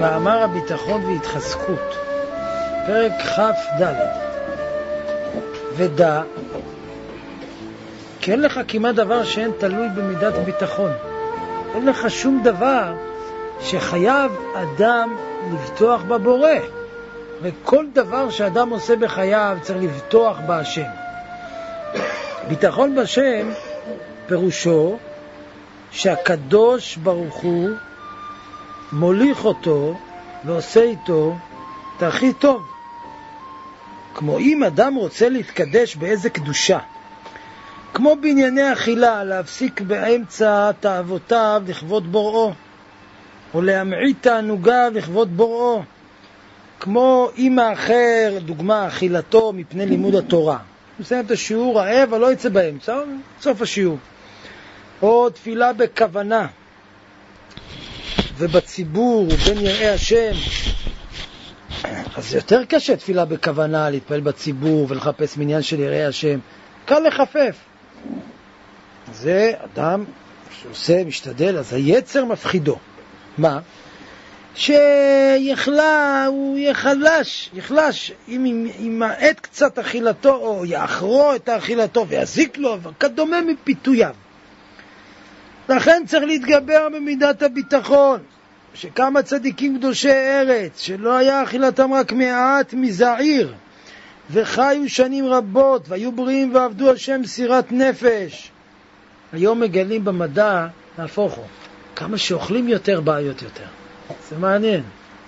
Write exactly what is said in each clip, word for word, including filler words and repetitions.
מאמר הביטחון והתחזקות, פרק כ"ד. ודע, כי אין לך כמעט דבר שאין תלוי במידת ביטחון. אין לך שום דבר שחייב אדם לבטוח בבורא. וכל דבר שאדם עושה בחייו צריך לבטוח בהשם. ביטחון בהשם פירושו שהקדוש ברוך הוא מוליך אותו ועושה איתו את הכי טוב. כמו אם אדם רוצה להתקדש באיזה קדושה, כמו בענייני אכילה, להפסיק באמצע תאוותיו לכבוד בוראו, או להמעיט תענוגיו לכבוד בוראו, כמו אמא אחר, דוגמה, אכילתו מפני לימוד התורה. הוא מסיים את השיעור רעב, אבל לא יצא באמצע, סוף השיעור. או תפילה בכוונה, ובציבור, ובין יראי השם. אז זה יותר קשה תפילה בכוונה, להתפעל בציבור ולחפש מניין של יראי השם. קל לחפף. זה אדם שעושה, משתדל, אז היצר מפחידו. מה? שיחלה, הוא יחלש, יחלש, אם ימעט קצת אכילתו, או יאחרו את האכילתו, ויזיק לו, וכדומה מפיתויו. לכן צריך להתגבר במידת הביטחון, שכמה צדיקים קדושי ארץ, שלא היה אכילתם רק מעט מזעיר, וחיו שנים רבות, והיו בריאים ועבדו השם מסירת נפש. היום מגלים במדע, נהפוכו, כמה שאוכלים יותר, בעיות יותר. זה מעניין.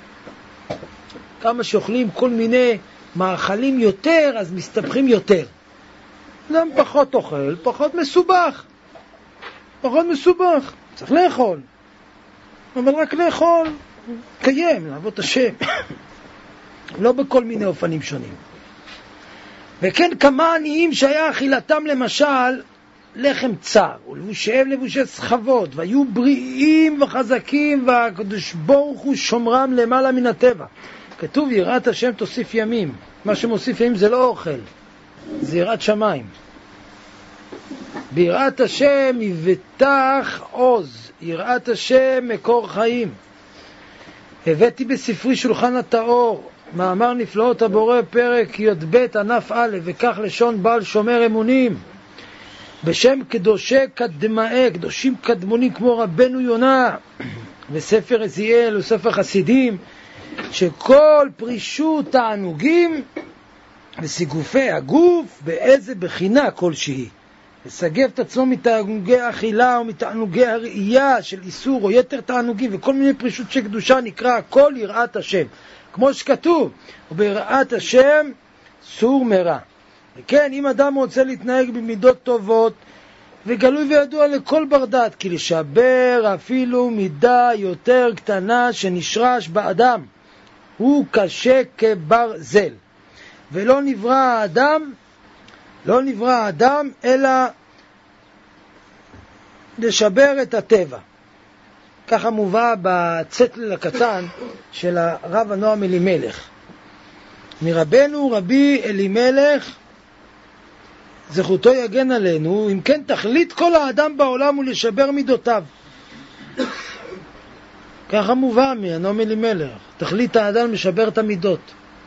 כמה שאוכלים כל מיני מאכלים יותר, אז מסתבכים יותר. גם פחות אוכל, פחות מסובך. פחות מסובך. צריך לאכול. אבל רק לאכול, קיים, לעבוד השם. לא בכל מיני אופנים שונים. וכן כמה עניים שהיה אכילתם למשל לחם צר, ולבושיהם לבושי סחבות, והיו בריאים וחזקים, והקדוש ברוך הוא שומרם למעלה מן הטבע. כתוב יראת השם תוסיף ימים. מה שמוסיף ימים זה לא אוכל, זה יראת שמיים. ביראת השם יבטח עוז, יראת השם מקור חיים. הבאתי בספרי שולחן התאור מאמר נפלאות הבורא, פרק י"ב ענף א', וכך לשון בעל שומר אמונים, בשם קדושי קדמאי, קדושים קדמונים כמו רבנו יונה, וספר עזיאל וספר חסידים, שכל פרישות תענוגים וסיגופי הגוף באיזה בחינה כלשהי, לסגב את עצמו מתענוגי אכילה או מתענוגי הראייה של איסור או יתר תענוגים, וכל מיני פרישות של קדושה, נקרא הכל יראת השם, כמו שכתוב, וביראת השם סור מרע. וכן, אם אדם רוצה להתנהג במידות טובות, וגלוי וידוע לכל בר דעת, כי לשבר אפילו מידה יותר קטנה שנשרש באדם, הוא קשה כברזל. ולא נברא האדם, לא נברא האדם, אלא לשבר את הטבע. ככה מובא בצטלל הקטן של הרב הנועם אלימלך. מרבנו רבי אלימלך, זכותו יגן עלינו, אם כן תכלית כל האדם בעולם הוא לשבר מידותיו. ככה מובא מהנועם אלימלך. תכלית האדם משבר את המידות,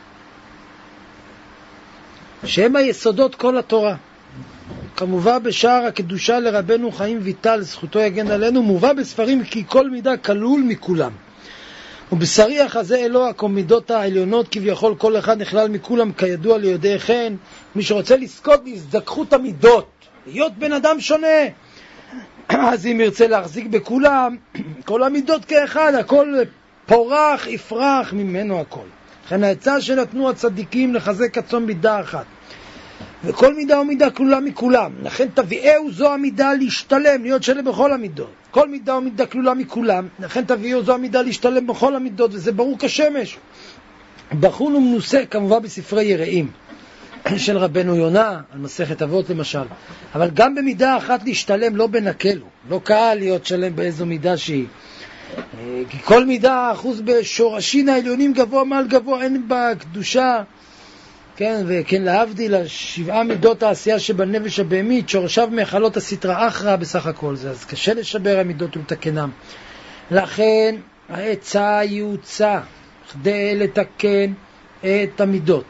שהם היסודות כל התורה. כמובא בשער הקדושה לרבנו חיים ויטל, זכותו יגן עלינו, מובא בספרים כי כל מידה כלול מכולם. ובשריח הזה אלוה כמידות העליונות כביכול כל אחד נכלל מכולם, כידוע ליודעי כן. מי שרוצה לזכות להזדככות המידות, להיות בן אדם שונה, אז אם ירצה להחזיק בכולם, כל המידות כאחד, הכל פורח יפרח ממנו הכל. לכן העצה שנתנו הצדיקים לחזק עצום מידה אחת, וכל מידה הוא מידה כלולה מכולם. לכן תביאהו זו המידה להשתלם, להיות שלם בכל המידות. כל מידה הוא מידה כלולה מכולם, לכן תביאהו זו המידה להשתלם בכל המידות, וזה ברור כשמש. בחון ומנוסה כמובן בספרי יראים של רבנו יונה, על מסכת אבות למשל. אבל גם במידה אחת להשתלם, לא בנקלו. לא קל להיות שלם באיזו מידה שהיא. כי כל מידה אחוז בשורשין העליונים גבוה מעל גבוה, אין בה קדושה. כן, וכן להבדיל השבעה מידות העשייה שבנפש הבהמית, שורשיו מאכלות הסתרא אחרא בסך הכל זה, אז קשה לשבר המידות ולתקנם. לכן העצה יוצא כדי לתקן את המידות,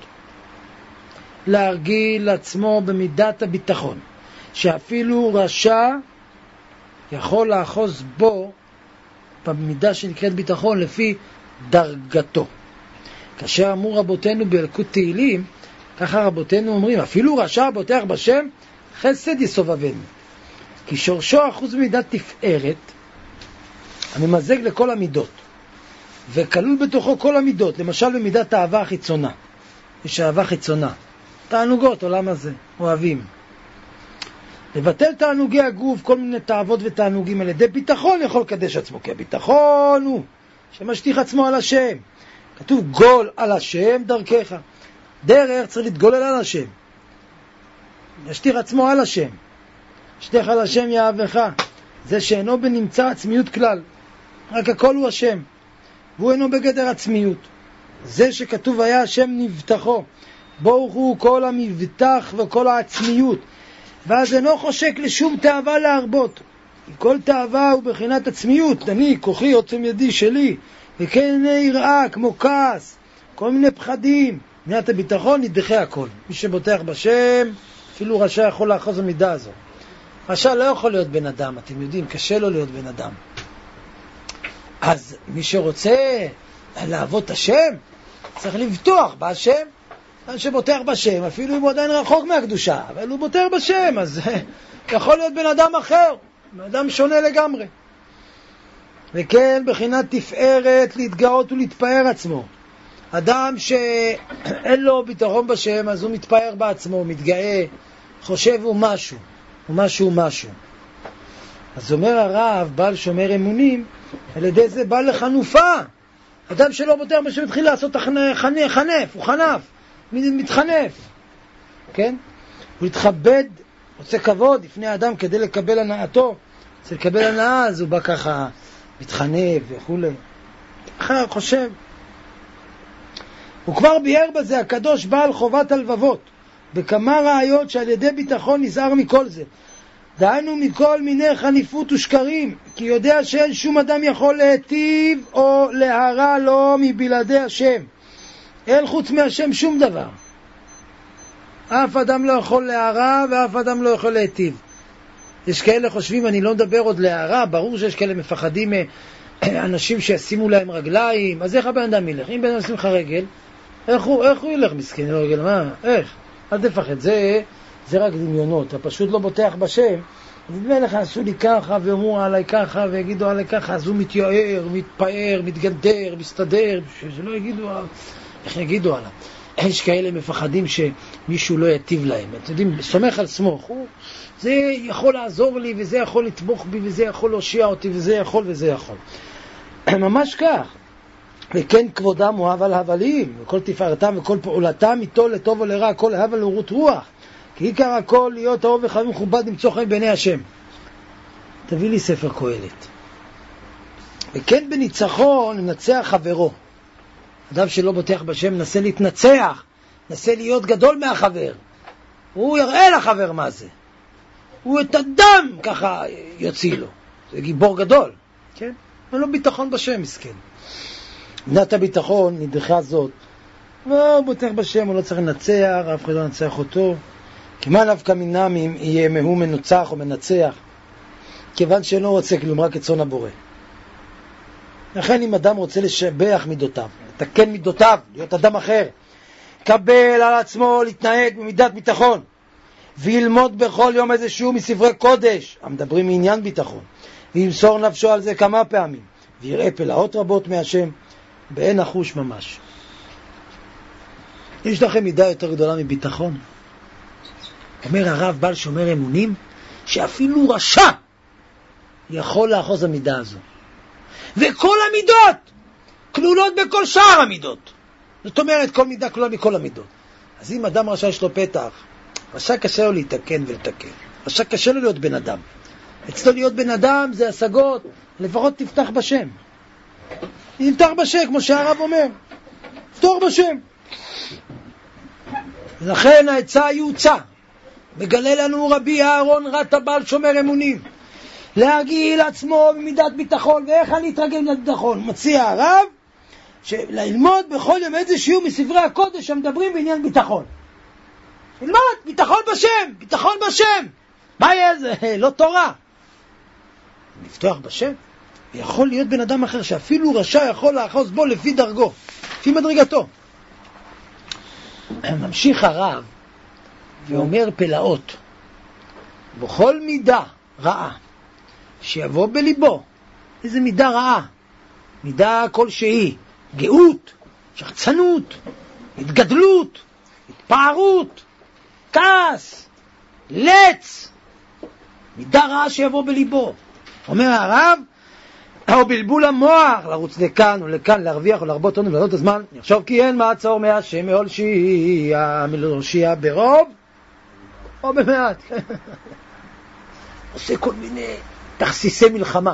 להרגיל עצמו במידת הביטחון, שאפילו רשע יכול לאחוז בו במידה שנקראת ביטחון לפי דרגתו. כאשר אמרו רבותינו בילקוט תהילים, ככה רבותינו אומרים, אפילו רשע בוטח בשם, חסד יסובבנו. כי שורשו אחוז במידת תפארת, הממזג לכל המידות, וכלול בתוכו כל המידות, למשל במידת האהבה החיצונה. יש אהבה חיצונה. תענוגות, עולם הזה, אוהבים. לבטל תענוגי הגוף, כל מיני תאוות ותענוגים על ידי ביטחון יכול לקדש עצמו, כי הביטחון הוא שמשתיך עצמו על השם. כתוב גול על השם דרכך. דרך צריך להתגולל על השם. ישתיך עצמו על השם. שתיך על השם יאהבך. זה שאינו בנמצא עצמיות כלל. רק הכל הוא השם. והוא אינו בגדר עצמיות. זה שכתוב היה השם נבטחו. ברוך הוא כל המבטח וכל העצמיות. ואז אינו חושק לשום תאווה להרבות. כל תאווה הוא בחינת עצמיות. אני, כוחי, עוצם ידי שלי. וכן יראה כמו כעס. כל מיני פחדים. בניית הביטחון נדחה הכל. מי שבוטח בשם, אפילו רשע יכול לאחוז במידה הזו. רשע לא יכול להיות בן אדם, אתם יודעים, קשה לו להיות בן אדם. אז מי שרוצה לעבוד את השם, צריך לבטוח בהשם. מי שבוטח בשם, אפילו אם הוא עדיין רחוק מהקדושה, אבל הוא בוטח בשם, אז יכול להיות בן אדם אחר, בן אדם שונה לגמרי. וכן, בחינת תפארת, להתגאות ולהתפאר עצמו. אדם שאין לו ביטחון בשם, אז הוא מתפאר בעצמו, מתגאה, חושב הוא משהו, הוא משהו משהו. אז אומר הרב, בעל שומר אמונים, על ידי זה בא לחנופה. אדם שלא בוטח בשם התחיל לעשות חנף, חנף, הוא חנף, מתחנף. כן? הוא התכבד, רוצה כבוד לפני האדם כדי לקבל הנאתו. רוצה לקבל הנאה, אז הוא בא ככה, מתחנף וכו'. ככה חושב. הוא כבר ביאר בזה הקדוש בעל חובת הלבבות, בכמה ראיות שעל ידי ביטחון נזהר מכל זה. דהיינו מכל מיני חניפות ושקרים, כי יודע שאין שום אדם יכול להטיב או להרע לו מבלעדי השם. אין חוץ מהשם שום דבר. אף אדם לא יכול להרע ואף אדם לא יכול להטיב. יש כאלה חושבים, אני לא מדבר עוד להרע, ברור שיש כאלה מפחדים אנשים שישימו להם רגליים. אז איך הבן אדם ילך? אם בן אדם ישים לך רגל, איך הוא, איך הוא ילך מסכן עם הרגל? מה? איך? אל תפחד, זה, זה רק דמיונות. אתה פשוט לא בוטח בשם. נדמה לך, עשו לי ככה ואומרו עליי ככה ויגידו עליי ככה, אז הוא מתייער, מתפאר, מתגדר, מסתדר, שלא יגידו, איך יגידו עליו? יש כאלה מפחדים שמישהו לא יטיב להם. אתם יודעים, סומך על סמוך. הוא, זה יכול לעזור לי וזה יכול לתמוך בי וזה יכול להושיע אותי וזה יכול וזה יכול. ממש כך. וכן כבודם הוא הבל הבלים, וכל תפארתם וכל פעולתם איתו לטוב או לרע, כל הבל ורות רוח. כי עיקר הכל להיות אהוב וחביב מכובד למצוא חן בעיני השם. תביא לי ספר קהלת. וכן בניצחון ננצח חברו. אדם שלא בוטח בשם נסה להתנצח, נסה להיות גדול מהחבר. הוא יראה לחבר מה זה. הוא את הדם ככה יוציא לו. זה גיבור גדול. כן? אבל לא ביטחון בשם מסכן. בניית הביטחון נדחה זאת. לא, הוא בוטח בשם, הוא לא צריך לנצח, אף אחד לא נצח אותו. כמה נפקא מינה אם יהיה מהו מנוצח או מנצח, כיוון שאינו רוצה כלום, רק את צאן הבורא. לכן אם אדם רוצה לשבח מידותיו, לתקן מידותיו, להיות אדם אחר, קבל על עצמו להתנהג במידת ביטחון, וילמוד בכל יום איזשהו מספרי קודש, המדברים מעניין ביטחון, וימסור נפשו על זה כמה פעמים, ויראה פלאות רבות מהשם, באין החוש ממש. יש לכם מידה יותר גדולה מביטחון? אומר הרב בעל שומר אמונים, שאפילו רשע יכול לאחוז המידה הזו. וכל המידות כלולות בכל שאר המידות. זאת אומרת, כל מידה כלולה מכל המידות. אז אם אדם רשע יש לו פתח, רשע קשה לו להתקן ולתקן. רשע קשה לו להיות בן אדם. אצלו להיות בן אדם זה השגות, לפחות תפתח בשם. תפתח בשם, כמו שהרב אומר. תפתח בשם. לכן העצה יוצא. מגלה לנו רבי אהרון רטה בעל שומר אמונים. להרגיל עצמו במידת ביטחון. ואיך אני אתרגל במידת ביטחון? מציע הרב ללמוד בכל יום איזה שיעור מספרי הקודש שמדברים בעניין ביטחון. ללמוד ביטחון בשם, ביטחון בשם. מה יהיה זה? לא תורה. לפתוח בשם. יכול להיות בן אדם אחר שאפילו רשע יכול לאחוז בו לפי דרגו, לפי מדרגתו. ממשיך הרב ואומר פלאות, בכל מידה רעה שיבוא בליבו, איזה מידה רעה, מידה כלשהי, גאות, שחצנות, התגדלות, התפארות, כעס, לץ, מידה רעה שיבוא בליבו. אומר הרב, או בלבול המוח, לרוץ לכאן ולכאן, להרוויח ולהרבות הון ולעלות הזמן, נחשוב כי אין מעצור מהשם מהושיע, מלהושיע ברוב או במעט. עושה כל מיני תכסיסי מלחמה.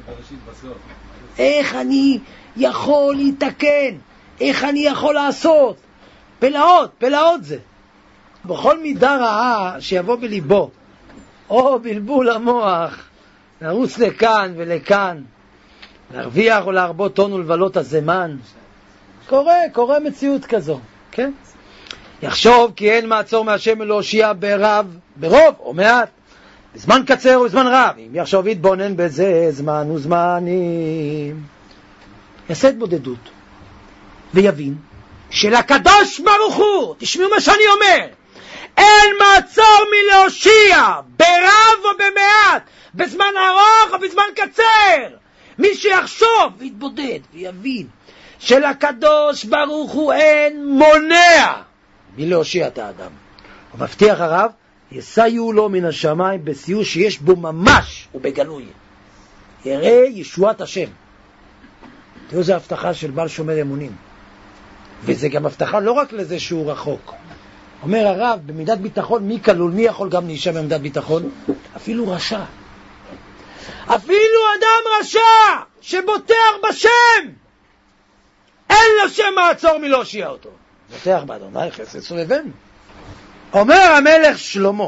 איך אני יכול להתקן? איך אני יכול לעשות? פלאות, פלאות זה. בכל מידה רעה שיבוא בליבו, או בלבול המוח, לרוץ לכאן ולכאן, להרוויח או להרבות הון ולבלות הזמן. קורה, קורה מציאות כזו, כן? יחשוב כי אין מעצור מהשם להושיע ברב, ברוב או מעט, בזמן קצר או בזמן רב. אם יחשוב יתבונן בזה זמן וזמנים, יעשה את בודדות ויבין שלקדוש ברוך הוא, תשמעו מה שאני אומר, אין מעצור מלהושיע ברב או במעט, בזמן ארוך או בזמן קצר. מי שיחשוב ויתבודד ויבין שלקדוש ברוך הוא אין מונע מלהושיע את האדם. הוא מבטיח הרב, יסייעו לו מן השמיים בסיוע שיש בו ממש ובגלוי, יראה ישועת השם. תראו, זו הבטחה של בעל שומר אמונים, וזה גם הבטחה לא רק לזה שהוא רחוק. אומר הרב, במידת ביטחון מי כלול? מי יכול גם להישאר במידת ביטחון? אפילו רשע, אפילו אדם רשע שבוטח בשם, אין לו שם מעצור מלהושיע אותו. בוטח באדוני חסד סובבנו. אומר המלך שלמה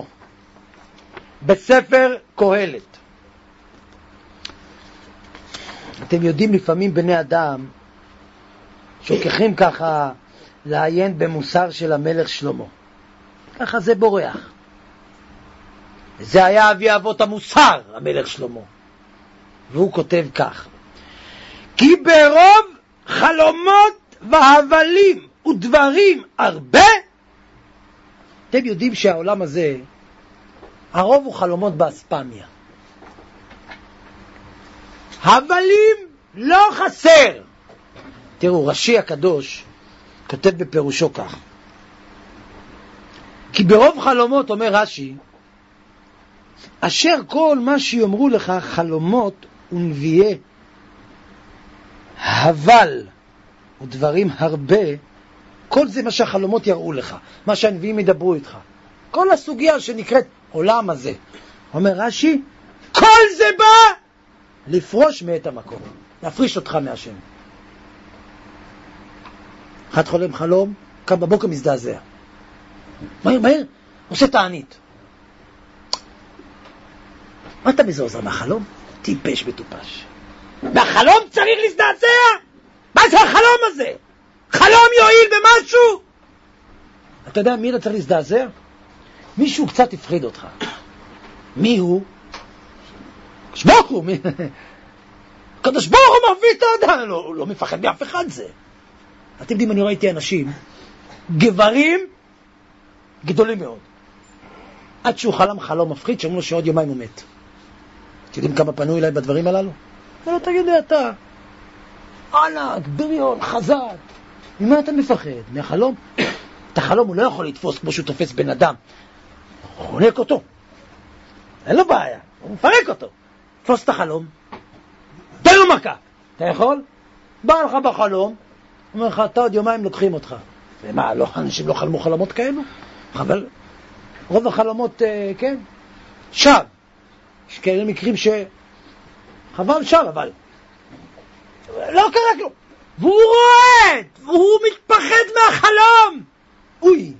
בספר קהלת, אתם יודעים, לפעמים בני אדם שוכחים ככה לעיין במוסר של המלך שלמה, ככה זה בורח. זה היה אבי אבות המוסר, המלך שלמה. והוא כותב כך: כי ברוב חלומות והבלים ודברים הרבה. אתם יודעים שהעולם הזה, הרוב הוא חלומות באספמיה. הבלים לא חסר. תראו, רש"י הקדוש כותב בפירושו כך: כי ברוב חלומות, אומר רש"י, אשר כל מה שיאמרו לך חלומות ונביאי הבל ודברים הרבה, כל זה מה שהחלומות יראו לך, מה שהנביאים ידברו איתך, כל הסוגיה שנקראת עולם הזה. אומר רש"י, כל זה בא לפרוש מאת המקום, להפריש אותך מהשם. אחד חולם חלום, קם בבוקר מזדעזע, מהר מהר עושה תענית. מה אתה מזועזע מהחלום? טיפש מטופש. מהחלום צריך להזדעזע? מה זה החלום הזה? חלום יועיל במשהו? אתה יודע מי אתה צריך להזדעזע? מישהו קצת הפחיד אותך. מי הוא? קדוש ברוך הוא. קדוש ברוך הוא מביא את האדם. הוא לא מפחד מאף אחד זה. אתם יודעים, אני ראיתי אנשים, גברים גדולים מאוד, עד שהוא חלם חלום מפחיד, שאומרים לו שעוד יומיים הוא מת. אתם יודעים כמה פנו אליי בדברים הללו? לא, תגיד לי אתה, ענק, בריון, חזק, ממה אתה מפחד? מהחלום? את החלום הוא לא יכול לתפוס כמו שהוא תופס בן אדם. הוא חונק אותו, אין לו בעיה, הוא מפרק אותו. תפוס את החלום, תן לו מכה. אתה יכול? בא לך בחלום, אומר לך, אתה עוד יומיים לוקחים אותך. ומה, לא, אנשים לא חלמו חלומות כאלו? אבל רוב החלומות, כן, שב. יש כאלה מקרים ש... חבל שב, אבל לא קרה כלום. והוא רועד, והוא מתפחד מהחלום. אוי.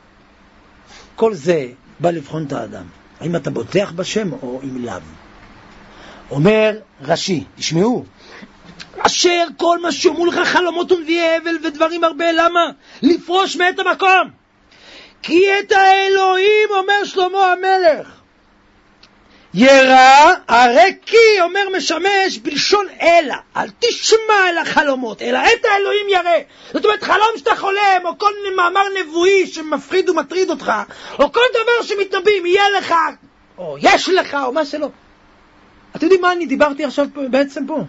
כל זה בא לבחון את האדם. האם אתה בוטח בשם או אם לאו. אומר רש"י, תשמעו, אשר כל מה שאומרו לך חלומות ונביאי הבל ודברים הרבה, למה? לפרוש מאת המקום. כי את האלוהים, אומר שלמה המלך, ירא, הרי כי, אומר משמש בלשון אלא, אל תשמע אל החלומות, אלא את האלוהים ירא. זאת אומרת, חלום שאתה חולם, או כל מאמר נבואי שמפחיד ומטריד אותך, או כל דבר שמתנבאים, יהיה לך, או יש לך, או מה שלא. אתם יודעים מה אני דיברתי עכשיו בעצם פה?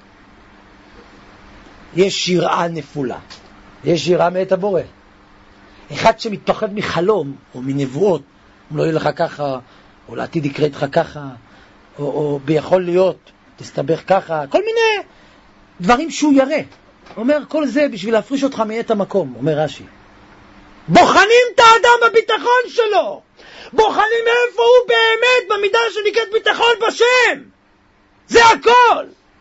יש יראה נפולה, יש יראה מאת הבורא. אחד שמתפחד מחלום או מנבואות, אם לא יהיה לך ככה, או לעתיד יקרה איתך ככה, או, או ביכול להיות, תסתבך ככה, כל מיני דברים שהוא יראה. אומר, כל זה בשביל להפריש אותך מאת המקום, אומר רש"י. בוחנים את האדם בביטחון שלו, בוחנים איפה הוא באמת במידה שנקראת ביטחון בשם. זה הכל.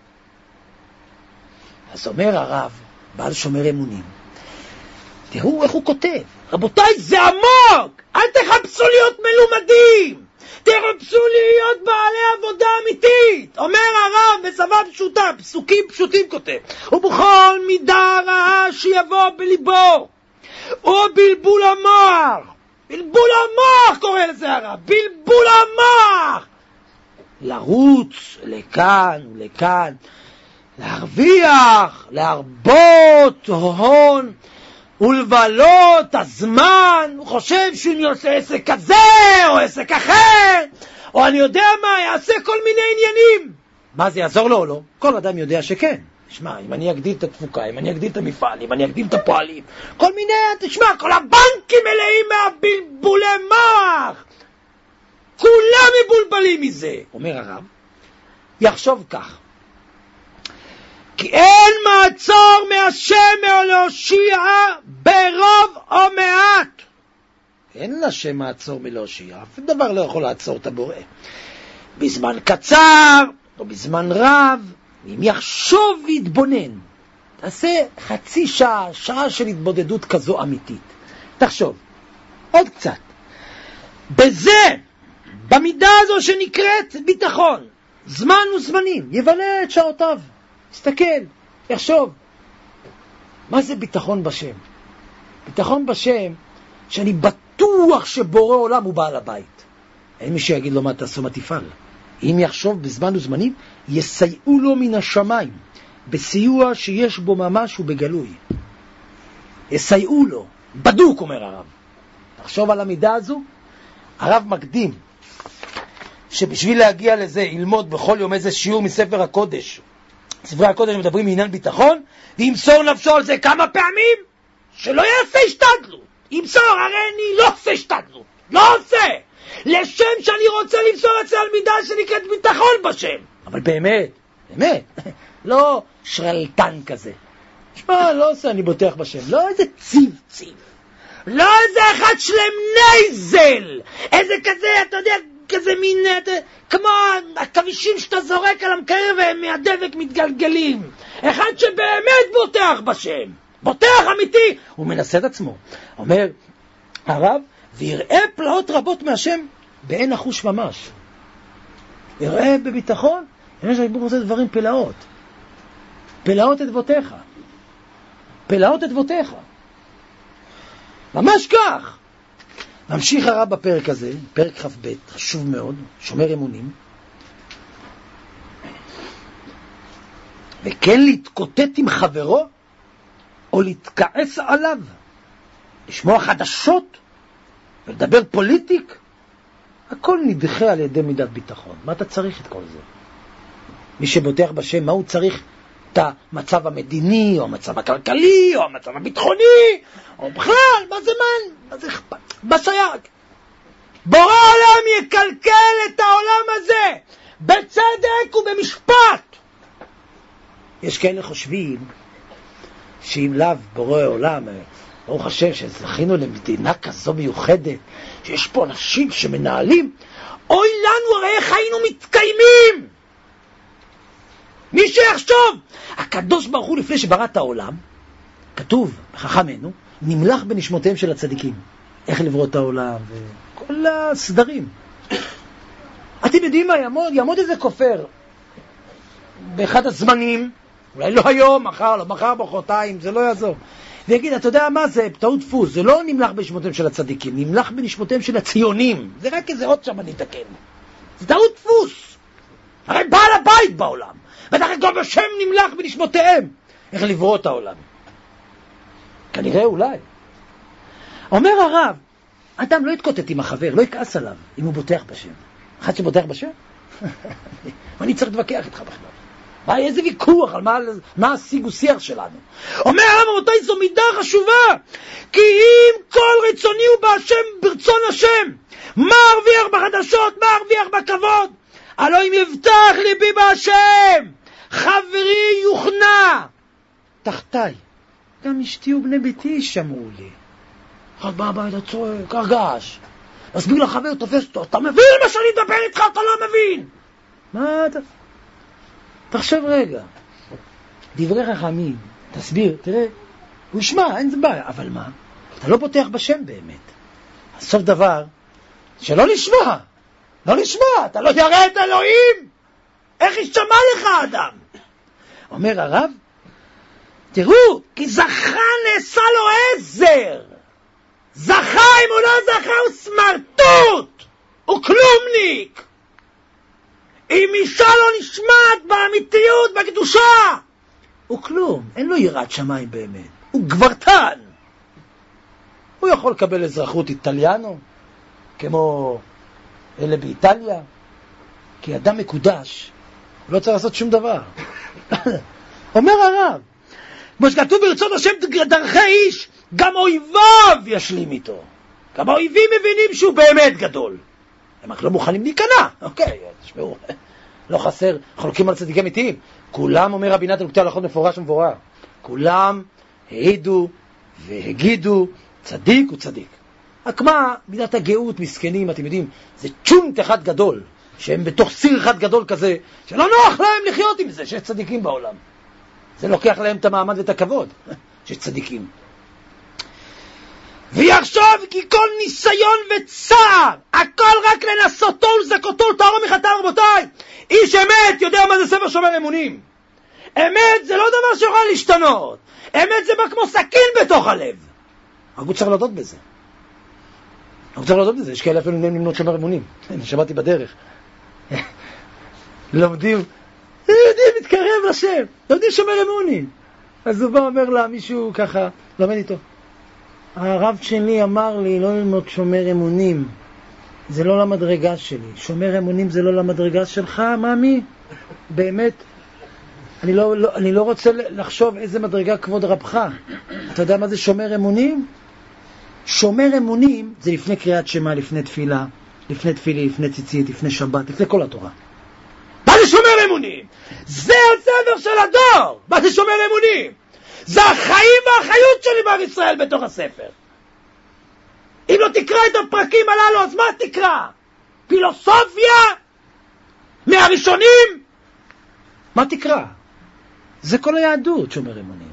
אז אומר הרב, בעל שומר אמונים, תראו איך הוא כותב, רבותיי, זה עמוק, אל תחפשו להיות מלומדים, תחפשו להיות בעלי עבודה אמיתית. אומר הרב בשפה פשוטה, פסוקים פשוטים כותב, ובכל מידה רעה שיבוא בליבו, או בלבול המוח, בלבול המוח קורא לזה הרב, בלבול המוח, לרוץ לכאן ולכאן, להרוויח, להרבות הון ולבלות הזמן. הוא חושב שהוא יעשה עסק כזה או עסק אחר, או אני יודע מה, יעשה כל מיני עניינים. מה זה יעזור לו או לא? כל אדם יודע שכן. תשמע, אם אני אגדיל את התפוקה, אם אני אגדיל את המפעל, אם אני אגדיל את הפועלים, כל מיני, תשמע, כל הבנקים מלאים מהבלבולי מוח, כולם מבולבלים מזה. אומר הרב, יחשוב כך, כי אין מעצור מהשם או להושיע ברוב או מעט. אין לשם מעצור מלהושיע, אף דבר לא יכול לעצור את הבורא. בזמן קצר או בזמן רב, אם יחשוב ויתבונן, תעשה חצי שעה, שעה של התבודדות כזו אמיתית. תחשוב, עוד קצת. בזה, במידה הזו שנקראת ביטחון, זמן וזמנים, יבלה את שעותיו. תסתכל, יחשוב, מה זה ביטחון בשם? ביטחון בשם, שאני בטוח שבורא עולם הוא בעל הבית. אין מי שיגיד לו מה תעשו, מה תפעל. אם יחשוב בזמן וזמנים, יסייעו לו מן השמיים, בסיוע שיש בו ממש ובגלוי. יסייעו לו, בדוק, אומר הרב. תחשוב על המידה הזו, הרב מקדים, שבשביל להגיע לזה, ילמוד בכל יום איזה שיעור מספר הקודש, ספרי הקודש מדברים מעניין ביטחון, וימסור נפשו על זה כמה פעמים, שלא יעשה השתדלות. ימסור, הרי אני לא עושה השתדלות, לא עושה, לשם שאני רוצה למסור את זה על מידה שנקראת ביטחון בשם. אבל באמת, באמת, לא שרלטן כזה. שמע, לא עושה, אני בוטח בשם, לא איזה ציב ציב, לא איזה אחד שלמני זל, איזה כזה, אתה יודע, כזה מין, כמו הכבישים שאתה זורק על המקרר והם מהדבק מתגלגלים. אחד שבאמת בוטח בשם, בוטח אמיתי, הוא מנסה את עצמו. אומר הרב, ויראה פלאות רבות מהשם באין החוש ממש. יראה בביטחון, יש הריבוך עושה דברים פלאות. פלאות את בוטח. פלאות את בוטח. ממש כך. ממשיך הרב בפרק הזה, פרק ח' ב', חשוב מאוד, שומר אמונים. וכן להתקוטט עם חברו, או להתכעס עליו, לשמוע חדשות, ולדבר פוליטיק, הכל נדחה על ידי מידת ביטחון. מה אתה צריך את כל זה? מי שבוטח בשם, מה הוא צריך? את המצב המדיני, או המצב הכלכלי, או המצב הביטחוני, או בכלל, מה זה מן? מה זה אכפת? בסייג. בורא העולם יקלקל את העולם הזה, בצדק ובמשפט. יש כאלה חושבים, שאם לאו בורא העולם, ברוך השם שזכינו למדינה כזו מיוחדת, שיש פה אנשים שמנהלים, אוי לנו, הרי איך היינו מתקיימים? מי שיחשוב, הקדוש ברוך הוא לפני שבראת העולם, כתוב בחכמנו, נמלח בנשמותיהם של הצדיקים. איך לברוא את העולם וכל הסדרים. אתם יודעים מה, יעמוד, יעמוד איזה כופר, באחד הזמנים, אולי לא היום, מחר, לא מחר, בחרתיים, זה לא יעזור. ויגיד, אתה יודע מה זה? טעות דפוס, זה לא נמלח בנשמותיהם של הצדיקים, נמלח בנשמותיהם של הציונים. זה רק איזה עוד שם אני אתקן. זה טעות דפוס. הרי בעל הבית בעולם. ודרך כל בשם נמלח בנשמותיהם. איך לברוא את העולם? כנראה אולי. אומר הרב, אדם לא יתקוטט עם החבר, לא יכעס עליו, אם הוא בוטח בשם. אחד שבוטח בשם? אני צריך להתווכח איתך בכלל. מה, איזה ויכוח על מה, מה השיג ושיח שלנו. אומר הרב, רבותיי, זו מידה חשובה, כי אם כל רצוני הוא בהשם, ברצון השם, מה ארוויח בחדשות, מה ארוויח בכבוד? הלא אם יבטח ליבי בהשם, חברי יוכנע. תחתיי, גם אשתי ובני ביתי שמעו לי. אחד בא הביתה צועק, הרגש. מסביר לחבר, תופס אותו, אתה מבין מה שאני מדבר איתך, אתה לא מבין. מה אתה... תחשב רגע, דברי חכמים, תסביר, תראה, הוא ישמע, אין זה בעיה, אבל מה? אתה לא פותח בשם באמת. הסוף דבר, שלא נשמע, לא נשמע, אתה לא יראה את אלוהים, איך ישמע לך אדם? אומר הרב, תראו, כי זכה נעשה לו עזר, זכה אם הוא לא זכה הוא סמרטוט, הוא כלומניק. אם אישה לא נשמעת באמיתיות, בקדושה, הוא כלום, אין לו יראת שמיים באמת, הוא גברתן. הוא יכול לקבל אזרחות איטליאנו, כמו אלה באיטליה, כי אדם מקודש, הוא לא צריך לעשות שום דבר. אומר הרב, כמו שכתוב ברצון השם דרכי איש, גם אויביו ישלים איתו. גם האויבים מבינים שהוא באמת גדול. הם רק לא מוכנים להיכנע. אוקיי, תשמעו, לא חסר, חולקים על צדיקים אמיתיים. כולם, אומר רבי נתן, וכתב הלכות מפורש ומבורר, כולם העידו והגידו, צדיק הוא צדיק. רק מה, מידת הגאות, מסכנים, אתם יודעים, זה צ'ונט אחד גדול, שהם בתוך סיר אחד גדול כזה, שלא נוח להם לחיות עם זה, שיש צדיקים בעולם. זה לוקח להם את המעמד ואת הכבוד, שיש צדיקים. ויחשוב כי כל ניסיון וצער, הכל רק לנסותו ולזכותו ולטהרו מחטאיו. רבותיי, איש אמת יודע מה זה ספר שומר אמונים. אמת זה לא דבר שיכול להשתנות. אמת זה בא כמו סכין בתוך הלב. רק הוא צריך להודות בזה. הוא צריך להודות בזה. יש כאלה אפילו נעים למנות שומר אמונים. אני שמעתי בדרך. לומדים, יודעים, מתקרב לשם. לומדים שומר אמונים. אז הוא בא אומר לה, מישהו ככה, לומד איתו. הרב שלי אמר לי לא ללמוד שומר אמונים, זה לא למדרגה שלי. שומר אמונים זה לא למדרגה שלך, מאמי? באמת? אני לא, לא, אני לא רוצה לחשוב איזה מדרגה כבוד רבך. אתה יודע מה זה שומר אמונים? שומר אמונים זה לפני קריאת שמה, לפני תפילה, לפני תפילי, לפני ציצית, לפני שבת, לפני כל התורה. מה זה שומר אמונים? זה הסדר של הדור. מה זה שומר אמונים? זה החיים והחיות שלי בעם ישראל בתוך הספר. אם לא תקרא את הפרקים הללו, אז מה תקרא? פילוסופיה? מהראשונים? מה תקרא? זה כל היהדות, שומר אמונים.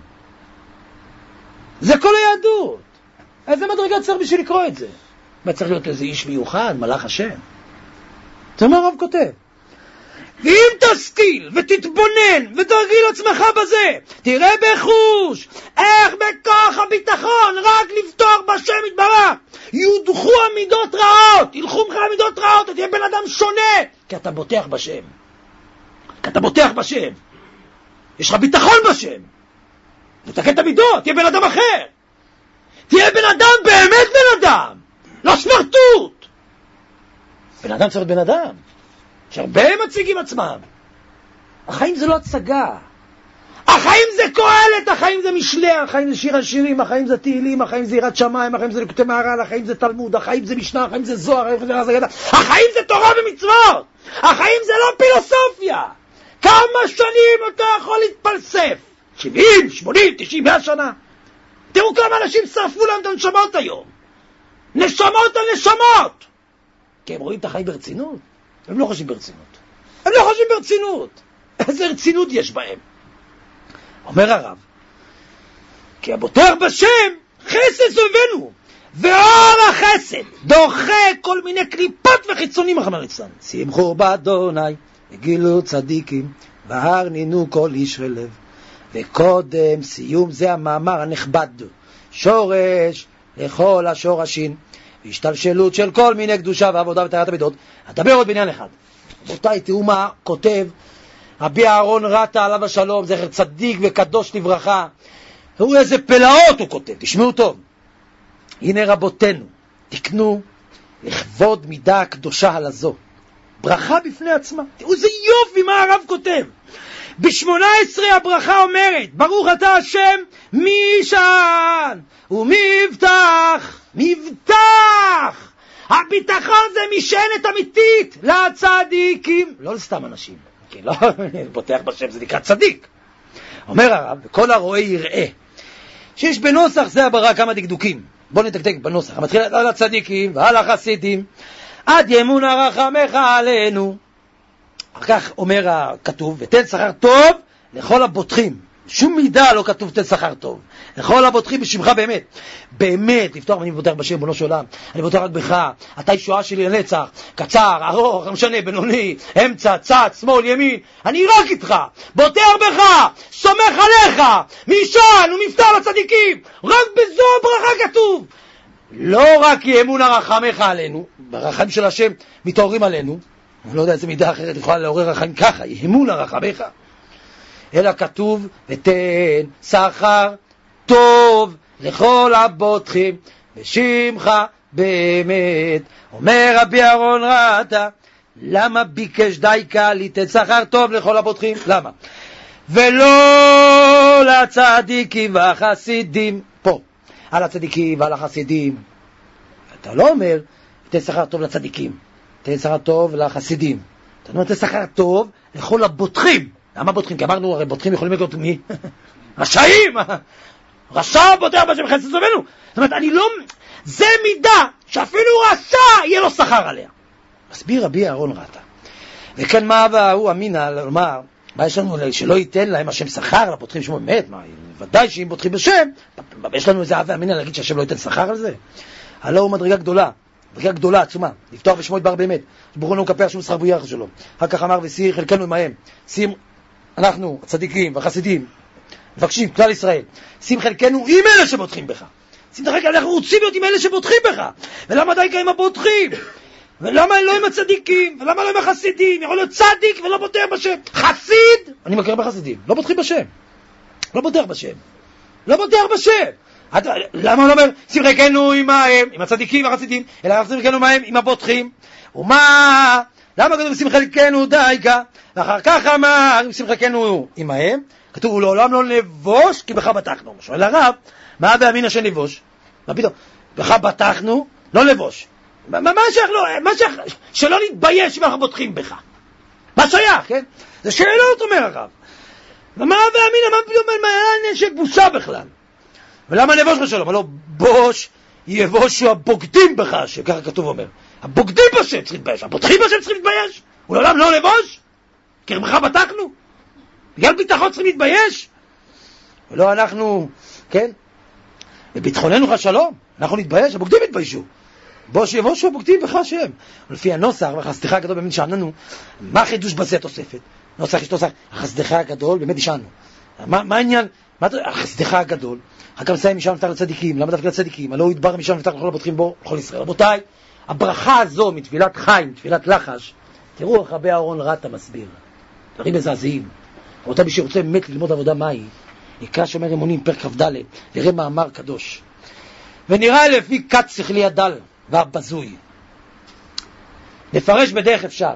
זה כל היהדות. איזה מדרגה צריך בשביל לקרוא את זה? מה צריך להיות איזה איש מיוחד, מלאך השם? זה מה הרב כותב. ואם תשכיל ותתבונן ותרגיל עצמך בזה, תראה בחוש איך בכוח הביטחון רק לפתוח בשם יתברך יודחו המידות רעות, ילכו ממך המידות רעות, אתה תהיה בן אדם שונה, כי אתה בוטח בשם, כי אתה בוטח בשם, יש לך ביטחון בשם, תתקן את המידות, תהיה בן אדם אחר, תהיה בן אדם באמת בן אדם, לא סמרטוט. בן אדם צריך בן אדם, שהרבה מציגים עצמם. החיים זה לא הצגה. החיים זה קהלת, החיים זה משלי, החיים זה שיר השירים, החיים זה תהילים, החיים זה יראת שמיים, החיים זה לקוטי מהר"ל, החיים זה תלמוד, החיים זה משנה, החיים זה זוהר, החיים זה רז הגדה. החיים זה תורה ומצוות. החיים זה לא פילוסופיה. כמה שנים אתה יכול להתפלסף? שבעים, שמונים, תשעים, מאה שנה. תראו כמה אנשים שרפו להם את הנשמות היום. נשמות על נשמות. כי הם רואים את החיים ברצינות. הם לא חושבים ברצינות. הם לא חושבים ברצינות. איזה רצינות יש בהם? אומר הרב, כי הבוטח בשם חסד סובבנו, ואור החסד דוחה כל מיני קליפות וחיצונים. רחמנא ליצלן, שמחו באדוני, גילו צדיקים, והרנינו כל איש לב. וקודם סיום זה המאמר הנכבד, שורש לכל השורשים, והשתלשלות של כל מיני קדושה ועבודה ותרי"ת המידות. אדבר עוד בעניין אחד. רבותיי, תראו מה כותב רבי אהרון רטה עליו השלום, זכר צדיק וקדוש לברכה. תראו איזה פלאות הוא כותב, תשמעו טוב. הנה רבותינו תקנו לכבוד מידה הקדושה הלזו, ברכה בפני עצמה. תראו איזה יופי מה הרב כותב. בשמונה עשרה הברכה אומרת, ברוך אתה השם משען ומבטח. מבטח, הביטחון זה משענת אמיתית לצדיקים, לא לסתם אנשים, כי לא בוטח בשם זה נקרא צדיק. אומר הרב, וכל הרואה יראה שיש בנוסח זה הברכה כמה דקדוקים. בואו נתקתק בנוסח, המתחיל על הצדיקים ועל החסידים, עד ימון הרחמך עלינו. אחר כך אומר הכתוב, ותן שכר טוב לכל הבוטחים. שום מידה לא כתוב תן שכר טוב לכל הבוטחים בשמך באמת. באמת, לפתוח, אני בוטח בשם בונו של עולם, אני בוטח רק בך, אתה ישועה שלי לנצח, קצר, ארוך, משנה, בינוני, אמצע, צד, שמאל, ימין, אני רק איתך, בוטח בך, סומך עליך, משען ומבטח לצדיקים. רק בזו ברכה כתוב. לא רק יאמון הרחמך עלינו, ברחמים של השם מתעוררים עלינו, אני לא יודע איזה מידה אחרת יכולה לעורר רחמים ככה, יאמון הרחמך, אלא כתוב ותן שכר טוב לכל הבוטחים בשמך באמת. אומר רבי אהרון רטה, למה ביקש דייקה ליתן שכר טוב לכל הבוטחים? למה? ולא לצדיקים והחסידים. פה על הצדיקים ועל החסידים אתה לא אומר תן שכר טוב לצדיקים, תן שכר טוב לחסידים, אתה אומר תן שכר טוב לכל הבוטחים. למה בוטחים? כי אמרנו, הרי בוטחים יכולים לקרות מי? רשעים! רשע בוטח בשם חסד סובנו. זאת אומרת, אני לא... זה מידה שאפילו רשע יהיה לו שכר עליה. מסביר רבי אהרון רטה. וכן מה והוא אמינה לומר, מה יש לנו שלא ייתן להם השם שכר לבוטחים שמו באמת? מה, ודאי שאם בוטחים בשם, יש לנו איזה אהבה אמינה להגיד שהשם לא ייתן שכר על זה? הלא הוא מדרגה גדולה, מדרגה גדולה, עצומה, לפתוח בשמו יתברך באמת. ברוך הוא כפר שום שכר בויח שלו. אחר כך אמר ושיא חלקנו עמהם. שים אנחנו, הצדיקים והחסידים, מבקשים, כלל ישראל, שים חלקנו עם אלה שבוטחים בך. שים חלקנו, אנחנו רוצים להיות עם אלה שבוטחים בך. ולמה דייקה עם הבוטחים? ולמה לא עם הצדיקים? ולמה לא עם החסידים? יכול להיות צדיק ולא בוטח בשם. חסיד! אני מכיר בחסידים, לא בוטחים בשם. לא בוטח בשם. לא בוטח בשם. למה הוא לא אומר, שים חלקנו עם ההם, עם הצדיקים והחסידים, אלא שים חלקנו מהם עם הבוטחים? ומה? למה כתוב שים חלקנו דייקה? ואחר כך אמר, אם שמחכנו עמהם, כתוב, לעולם לא נבוש, כי בך בטחנו. שואל הרב, מה ואמין השם נבוש? מה פתאום? בך בטחנו, לא נבוש. מה, מה שייך, לא, מה שייך, שלא נתבייש אם אנחנו בוטחים בך. מה שייך, כן? זה שאלות, אומר הרב. ומה ואמין, מה פתאום, מה העניין של בושה בכלל? ולמה נבוש בשלום? לא, בוש, יבושו הבוגדים בך, שככה כתוב אומר. הבוגדים בשם צריכים להתבייש, הבוטחים בשם צריכים להתבייש. ולעולם לא נבוש? כי בך בטחנו? בגלל ביטחון צריכים להתבייש? ולא אנחנו, כן? בביטחוננו לך שלום, אנחנו נתבייש, הבוגדים יתביישו. בוא שיבושו הבוגדים בך השם. ולפי הנוסח, והחסדך הגדול באמת שעננו, מה החידוש בזה התוספת? נוסח יש תוסח, החסדך הגדול באמת ישענו. מה, מה העניין? מה החסדך הגדול? רק מסיים משם נפתח לצדיקים, למה דווקא לצדיקים? הלא הוא ידבר משם נפתח לכל הבוטחים בו, לכל ישראל. רבותיי, הברכה הזו מתפילת חיים, מתפילת לחש, תראו איך רבי אהרון רטה מסביר. דברים מזעזעים. רבותיי, מי שרוצה באמת ללמוד עבודה מהי, יקרא שומר אמונים, פרק כ"ד, נראה מאמר קדוש. ונראה לפי קט שכלי הדל והבזוי. נפרש בדרך אפשר.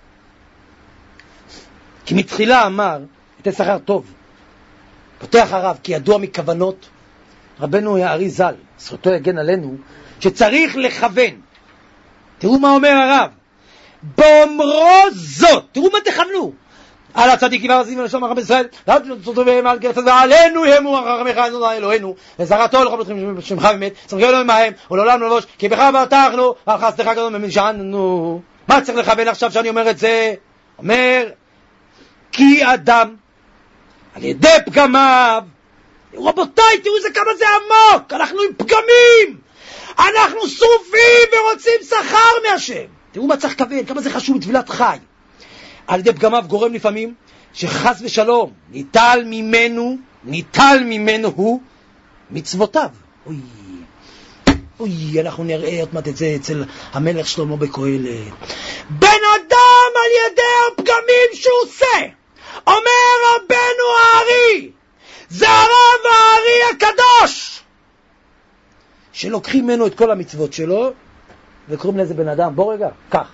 כי מתחילה אמר, את השכר טוב. פותח הרב, כי ידוע מכוונות, רבנו יערי ז"ל, זכותו יגן עלינו, שצריך לכוון. תראו מה אומר הרב. באומרו זאת, תראו מה תכוונו. על הצדיקים והחסידים ולשם הרב ישראל, ועלינו יאמרו הרחמך אלוהינו, וזכרתו לכל בוטחים בשמך באמת, שמחנו אלוהים מהם, ולעולם לא נבוש, כי בך בטחנו, ועל חסדך גדול משענו. מה צריך לכוון עכשיו שאני אומר את זה? אומר, כי אדם, על ידי פגמיו, רבותיי, תראו זה כמה זה עמוק, אנחנו עם פגמים, אנחנו שרופים ורוצים שכר מהשם. תראו מה צריך לכוון, כמה זה חשוב בתפילת חי. על ידי פגמיו גורם לפעמים שחס ושלום ניטל ממנו, ניטל ממנו הוא מצוותיו. אוי, אוי, אנחנו נראה עוד מעט את זה אצל המלך שלמה בקהלת. בן אדם על ידי הפגמים שהוא עושה, אומר רבנו הארי, זה הרב הארי הקדוש, שלוקחים ממנו את כל המצוות שלו וקוראים לאיזה בן אדם, בוא רגע, כך.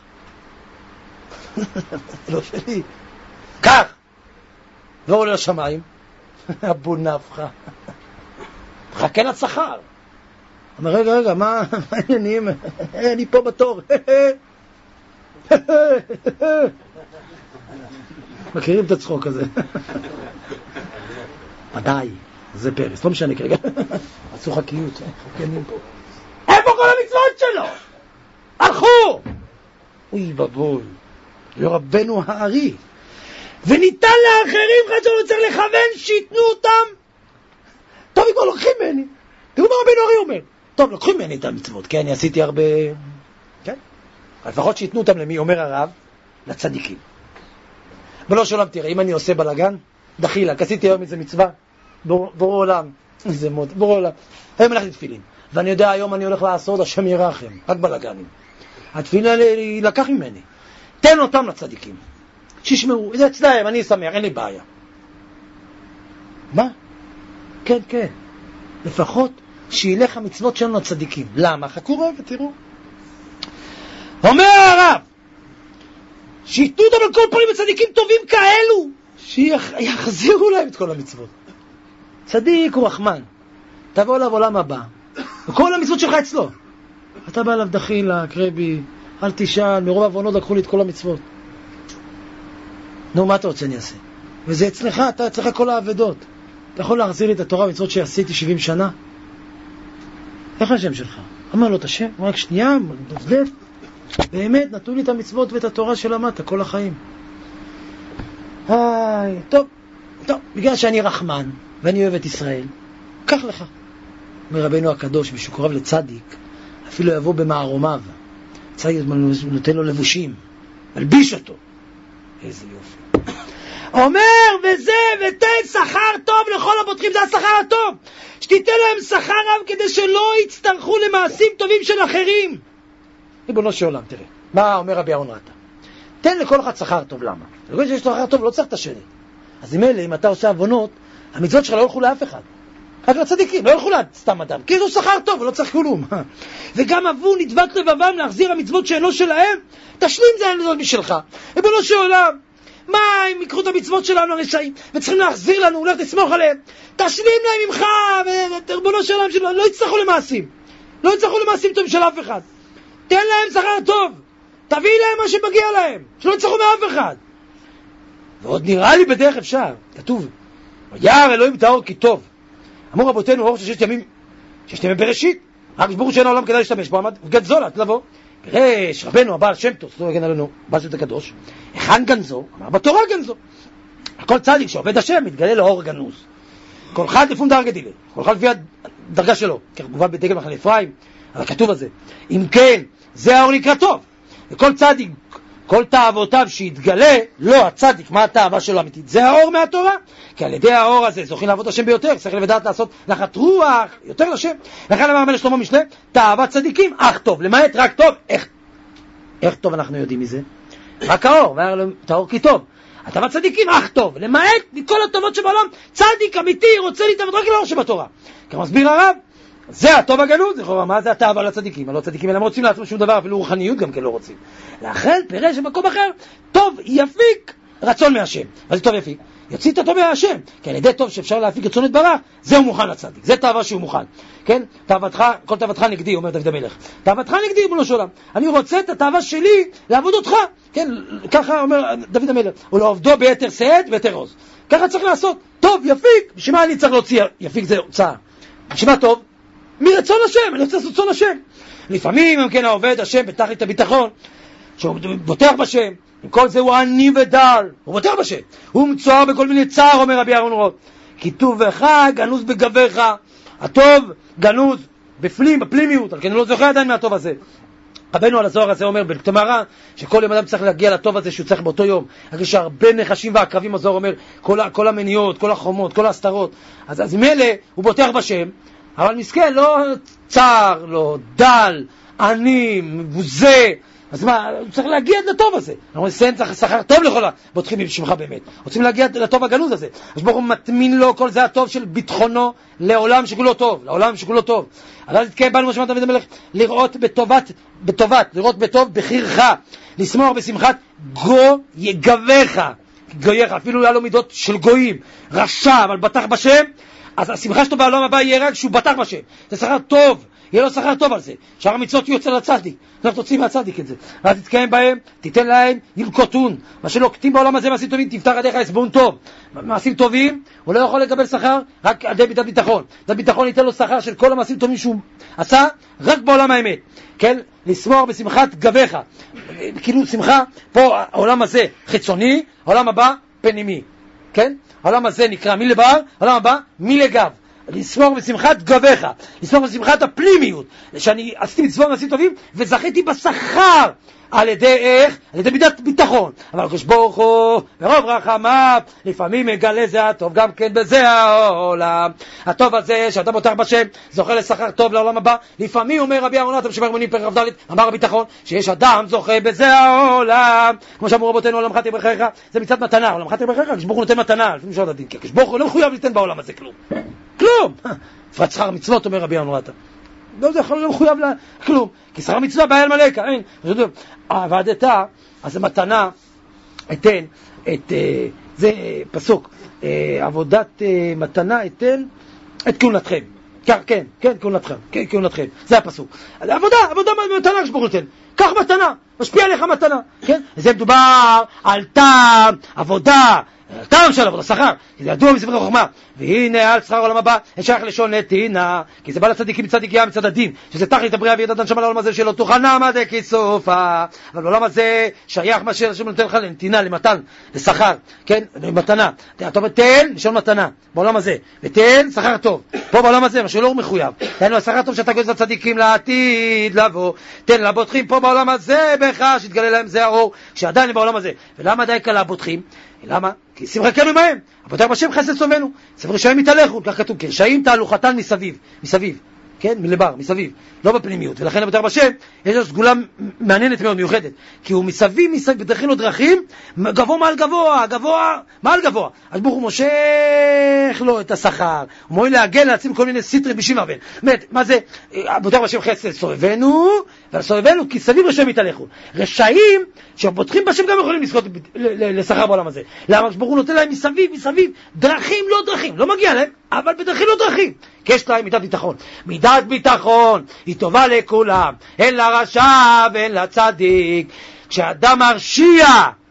לא שלי, כך. ועולה לשמיים, אבו נפחה, חכה לצחר. אומר, רגע, רגע, מה העניינים? אני פה בתור. מכירים את הצחוק הזה? ודאי, זה פרס, לא משנה כרגע. עשו חקיות, חקיינים פה. איפה כל המצוות שלו? הלכו! אוי בבוי, לרבנו הארי. וניתן לאחרים, חד שלא צריך לכוון שיתנו אותם. טוב, כבר לוקחים ממני. תראו מה רבנו הארי אומר. טוב, לוקחים ממני את המצוות, כי אני עשיתי הרבה... כן? לפחות שיתנו אותם למי, אומר הרב, לצדיקים. בלא שעולם, תראה, אם אני עושה בלגן, דחילה, עשיתי היום איזה מצווה, בור, בור עולם, איזה מות, בור עולם. היום הלכתי תפילין, ואני יודע, היום אני הולך לעשות, השם ירחם, רק בלגנים. התפילין האלה לקח ממני. תן אותם לצדיקים. שישמעו, זה אצלהם, אני אשמח, אין לי בעיה. מה? כן, כן. לפחות שילך המצוות שלנו לצדיקים. למה? חכו רב ותראו. אומר הרב, שיתנו אותם על כל פנים לצדיקים טובים כאלו, שיחזירו להם את כל המצוות. צדיק הוא רחמן. תבוא אליו עולם הבא, וכל המצוות שלך אצלו. אתה בא אליו דחילה, קרבי, אל תשאל, מרוב עוונות לקחו לי את כל המצוות. נו, מה אתה רוצה אני אעשה? וזה אצלך, אתה אצלך כל העבדות. אתה יכול להחזיר לי את התורה ומצוות שעשיתי שבעים שנה? איך השם שלך? אמר לו את השם, רק שנייה, דפדף. באמת, נתנו לי את המצוות ואת התורה שלמדת כל החיים. איי, טוב, טוב, בגלל שאני רחמן ואני אוהב את ישראל, קח לך. אומר רבנו הקדוש, בשביל קורב לצדיק, אפילו יבוא במערומיו. צדיק נותן לו לבושים, מלביש אותו. איזה יופי. אומר וזה, ותן שכר טוב לכל הבוטחים, זה השכר הטוב. שתיתן להם שכר רב כדי שלא יצטרכו למעשים טובים של אחרים. ריבונו של עולם, תראה. מה אומר רבי אהרון רטה? תן לכל אחד שכר טוב, למה? לגבי שיש שכר טוב, לא צריך את השני. אז אם אלה, אם אתה עושה עוונות, המצוות שלך לא הולכו לאף אחד. רק לצדיקים, לא הולכו סתם אדם. כי יש לו שכר טוב, ולא צריך כלום. וגם אבו נדבק לבבם להחזיר המצוות שאינו שלהם, תשלים זה אין זאת בשבילך. ריבונו של עולם, מה אם יקחו את המצוות שלנו הרשעים, וצריכים להחזיר לנו, לך תסמוך עליהם, תשלים להם ממך, ריבונו של עולם, שלא, לא יצטרכו למעשים. לא יצטרכו למעשים טובים של אף אחד. תן להם שכר טוב, תביא להם מה שמגיע להם, שלא יצטרכו מאף אחד. ועוד נראה לי בדרך אפשר, כתוב, וירא אלוהים את האור כי טוב. אמרו רבותינו, אור ששת ימים, ששת ימים בראשית, רק ברוך שאין העולם כדאי להשתמש בו, גנזו לה, תלבוא. פירש רבנו הבעל שם טוב, זאת הגן עלינו, בעל שם הקדוש, היכן גנזו? אמר בתורה גנזו. כל צדיק שעובד השם מתגלה לאור גנוז. כל אחד לפון דרגה דילה, כל אחד לפי הדרגה שלו, כך מובא בדגל מחנה אפרים, על הכתוב הזה. אם כן, זה האור נקרא טוב. וכל צדיק, כל תאוותיו שיתגלה, לא הצדיק, מה התאווה שלו אמיתית? זה האור מהתורה. כי על ידי האור הזה זוכים לעבוד השם ביותר, צריך לדעת לעשות נחת רוח, יותר לשם. לכן אמר המלך שלמה משנה, תאוות צדיקים, אך טוב, למעט רק טוב. איך, איך טוב אנחנו יודעים מזה? רק האור, והיה לו את האור כי טוב. התאוות צדיקים, אך טוב, למעט מכל הטובות שבעולם, צדיק אמיתי רוצה להתאבות רק לאור שבתורה. כמו מסביר הרב, זה הטוב הגנוז, לכאורה, מה זה התאווה לצדיקים? הלא צדיקים אינם רוצים לעצמם שום דבר, אפילו רוחניות גם כן לא רוצים. לכן פירש במקום אחר, טוב יפיק רצון מהשם. מה זה טוב יפיק? יוציא את הטוב מהשם. כי על ידי טוב שאפשר להפיק רצון יתברך, זהו מוכן לצדיק. זה תאווה שהוא מוכן. כן? תאוותך, כל תאוותך נגדי, אומר דוד המלך. תאוותך נגדי, ריבונו של עולם. אני רוצה את התאווה שלי לעבוד אותך. כן? ככה אומר דוד המלך. ולעובדו ביתר שאת, ביתר עוז. ככה צריך לעשות. טוב יפיק. בשביל מה אני צריך להוציא? יפיק זה הוצאה. בשביל מה טוב? מרצון השם, אני רוצה לעשות רצון השם. לפעמים, אם כן, העובד השם פתח לי את הביטחון, שהוא בוטח בשם, עם כל זה הוא עני ודל, הוא בוטח בשם. הוא מצוער בכל מיני צער, אומר רבי אהרון רוט. כי טובך גנוז בגביך, הטוב גנוז בפנים, בפלימיות, על כן הוא לא זוכר עדיין מהטוב הזה. רבנו על הזוהר הזה אומר בתמרה שכל יום אדם צריך להגיע לטוב הזה שהוא צריך באותו יום. יש הרבה נחשים ועקבים, הזוהר אומר, כל, כל המניות, כל החומות, כל ההסתרות. אז, אז מלא הוא בוטח בשם, אבל מסכן, לא צר, לא דל, עני, מבוזה. אז מה, הוא צריך להגיע לטוב הזה. אנחנו נסיים, צריך שכר טוב לכל הבוטחים בשמך באמת. רוצים להגיע לטוב הגנוז הזה. אז ברוך הוא מטמין לו כל זה הטוב של ביטחונו לעולם שכולו טוב, לעולם שכולו טוב. אבל תתקיים בנו משמעת דוד המלך, לראות בטובת, בטובת, לראות בטוב בחירך, לשמוח בשמחת גו יגבך, גוייך, אפילו היה לו מידות של גויים, רשע, אבל בטח בשם, אז השמחה שלו בעולם הבא יהיה רק שהוא בטח בשם. זה שכר טוב. יהיה לו שכר טוב על זה. שאר המצוות יוצא לצדיק. אנחנו תוצאים מהצדיק את זה. ואז תתקיים בהם, תיתן להם ילקוטון. מה שלא קטים בעולם הזה מעשים טובים, תפתח ידיך לסבון טוב. מעשים טובים, הוא לא יכול לקבל שכר רק על ידי מידת ביטחון. מידת ביטחון ייתן לו שכר של כל המעשים טובים שהוא עשה, רק בעולם האמת. כן? לשמוח בשמחת גבך. כאילו שמחה, פה העולם הזה חיצוני, העולם הבא פנימי. כן? העולם הזה נקרא מלבר, העולם הבא מלגב. לשמוח בשמחת גבך, לשמוח בשמחת הפנימיות, שאני עשיתי מצוות ומעשים טובים וזכיתי בשכר על ידי איך? על ידי מידת ביטחון. אבל הקדוש ברוך הוא ברוב רחמיו לפעמים מגלה זה הטוב גם כן בזה העולם. הטוב הזה שאתה בוטח בשם זוכה לשכר טוב לעולם הבא. לפעמים אומר רבי אהרון אתם שמר מונים פרק רב ד' אמר הביטחון שיש אדם זוכה בזה העולם, כמו שאמרו רבותינו עולמך תברכך, זה מצד מתנה. עולמך תברכך, הקדוש ברוך הוא נותן מתנה לפני שעות הדין, כי הקדוש ברוך הוא לא מחויב ליתן בעולם הזה כלום כלום. פרט שכר מצוות אומר רבי אהרון רטה, לא זה יכול לא מחויב לכלום, כי שכר מצווה בעל מלאקה, אין. עבדתה, אז זה מתנה, אתן, את, זה פסוק, עבודת מתנה, אתן, את כהונתכם. כן, כן, כן, כהונתכם, כן, כהונתכם. זה הפסוק. עבודה, עבודה מתנה כשבור נותן. קח מתנה, משפיע עליך מתנה, כן? זה מדובר על טעם, עבודה, טעם של עבודה, שכר, כי זה ידוע מספר החוכמה. והנה על שכר העולם הבא, השייך לשון נתינה, כי זה בא לצדיקים מצדיק ים מצד הדין, שזה תכלית הבריאה וידע דן שם לעולם הזה שלא תוכל נעמה דקי סופה. אבל בעולם הזה שייך מה שהשם נותן לך לנתינה, למתן, לשכר, כן? מתנה. אתה תן, לשון מתנה, בעולם הזה, ותן שכר טוב. פה בעולם הזה, מה שלא מחויב. תן לו השכר טוב שאתה גוז לצדיקים לעתיד לבוא. תן לבוטחים פה בעולם הזה בך, שיתגלה להם זה האור, כשעדיין בעולם הזה. ולמה די קלה בוטחים? למה? כי שמחכנו מהם, הבוטח בשם חסד סובנו, ספר רשעים יתהלכו, כך כתוב, כי רשעים תהלוכתן מסביב, מסביב, כן? מלבר, מסביב, לא בפנימיות, ולכן הבוטח בשם, יש לו סגולה מעניינת מאוד, מיוחדת, כי הוא מסביב, מסביב, בדרכים לו דרכים, גבוה מעל גבוה, גבוה, מעל גבוה, אז ברוך הוא מושך לו את השכר, הוא מועיל להגן להציל כל מיני סיטרים בישים אבן, באמת, מה זה? הבוטח בשם חסד סובנו, וסובנו, כי סביב רשעים יתהלכו, רשעים שבוטחים בשם גם יכולים לזכות לשכר בעולם הזה. למה? ברוך הוא נותן להם מסביב, מסביב, דרכים לא דרכים, לא מגיע להם, אבל בדרכים לא דרכים, כי יש להם מידת ביטחון. מידת ביטחון היא טובה לכולם, אין לרשע ואין לצדיק. כשאדם מרשיע,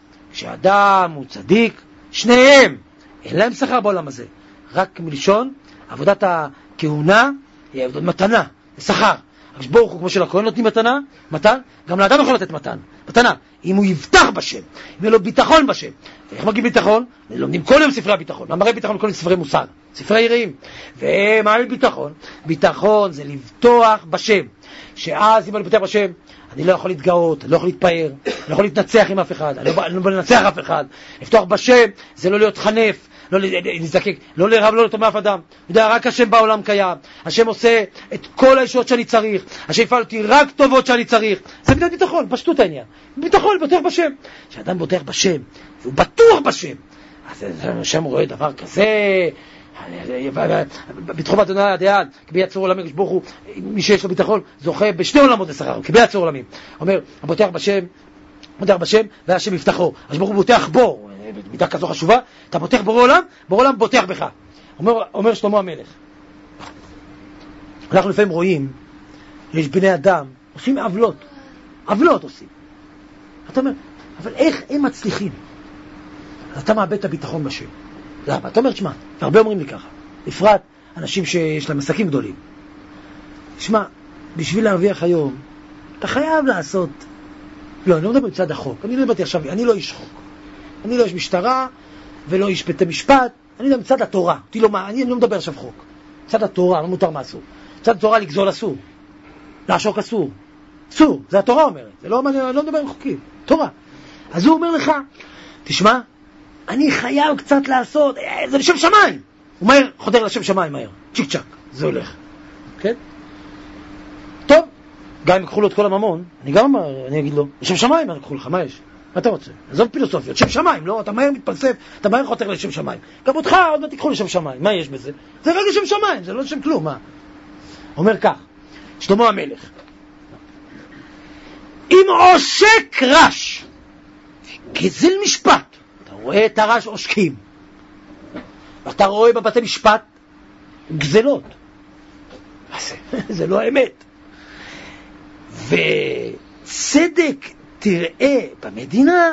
כשאדם הוא צדיק, שניהם, אין להם שכר בעולם הזה. רק מלשון, עבודת הכהונה היא עבודת מתנה, שכר. ברוך הוא כמו שלכהן נותנים מתנה, מתן, גם לאדם יכול לתת מתן, מתנה, אם הוא יבטח בשם, אם יהיה לו ביטחון בשם. ואיך מגיעים ביטחון? לומדים כל יום ספרי הביטחון. מה מראה ביטחון? כל יום ספרי מוסר, ספרי יראים. ומה היא ביטחון? ביטחון זה לבטוח בשם, שאז אם אני בטוח בשם, אני לא יכול להתגאות, אני לא יכול להתפאר, אני לא יכול להתנצח עם אף אחד, אני לא יכול לנצח אף אחד. לפתוח בשם זה לא להיות חנף, לא להזדקק, לא לרב, לא לטומא אף אדם. יודע, רק השם בעולם קיים. השם עושה את כל הישועות שאני צריך. השם יפעל אותי רק טובות שאני צריך. זה מידת ביטחון, פשטות העניין. ביטחון, בטוח בשם. כשאדם בוטח בשם, והוא בטוח בשם, אז השם רואה דבר כזה, בתחום אדוני הדעת, כבי יצור עולמים, כשברוך הוא, מי שיש לו ביטחון, זוכה בשני עולמות לשכר, כבי יצור עולמים. אומר, הבוטח בשם, בוטח בשם, והשם יפתחו. אז ברוך הוא בוטח בו, מידה כזו חשובה, אתה בוטח בורא עולם, בורא עולם בוטח בך. אומר, אומר שלמה המלך, אנחנו לפעמים רואים, יש בני אדם, עושים עוולות, עוולות עושים. אתה אומר, אבל איך הם מצליחים? אז אתה מאבד את הביטחון בשם. למה? אתה אומר, תשמע, הרבה אומרים לי ככה, בפרט אנשים שיש להם עסקים גדולים. תשמע, בשביל להרוויח היום, אתה חייב לעשות, לא, אני לא מדבר בצד החוק, אני לא מדבר עכשיו, אני לא איש חוק. אני לא איש משטרה, ולא איש בתי משפט, אני לא מצד התורה, לא, אני לא מדבר עכשיו חוק. מצד התורה, לא מותר מה אסור. מצד התורה לגזול אסור, לעשוק אסור, אסור, זה התורה אומרת, זה לא, אני לא מדבר עם חוקים, תורה. אז הוא אומר לך, תשמע, אני חייב קצת לעשות, זה לשם שמיים. הוא מהר, חודר לשם שמיים מהר, צ'יק צ'ק, זה הולך. כן? טוב, גם אם יקחו לו את כל הממון, אני גם אמר, אני אגיד לו, לשם שמיים, אני אקחו לך, מה יש? מה אתה רוצה? עזוב פילוסופיות, שם שמיים, לא? אתה מהר מתפלסף, אתה מהר חותר לשם שמיים. גם אותך עוד לא תיקחו לשם שמיים, מה יש בזה? זה רק לשם שמיים, זה לא לשם כלום, מה? אומר כך, שלמה המלך, אם עושק רש, גזל משפט, אתה רואה את הרש עושקים, ואתה רואה בבתי משפט גזלות, זה, זה לא האמת. וצדק תראה במדינה,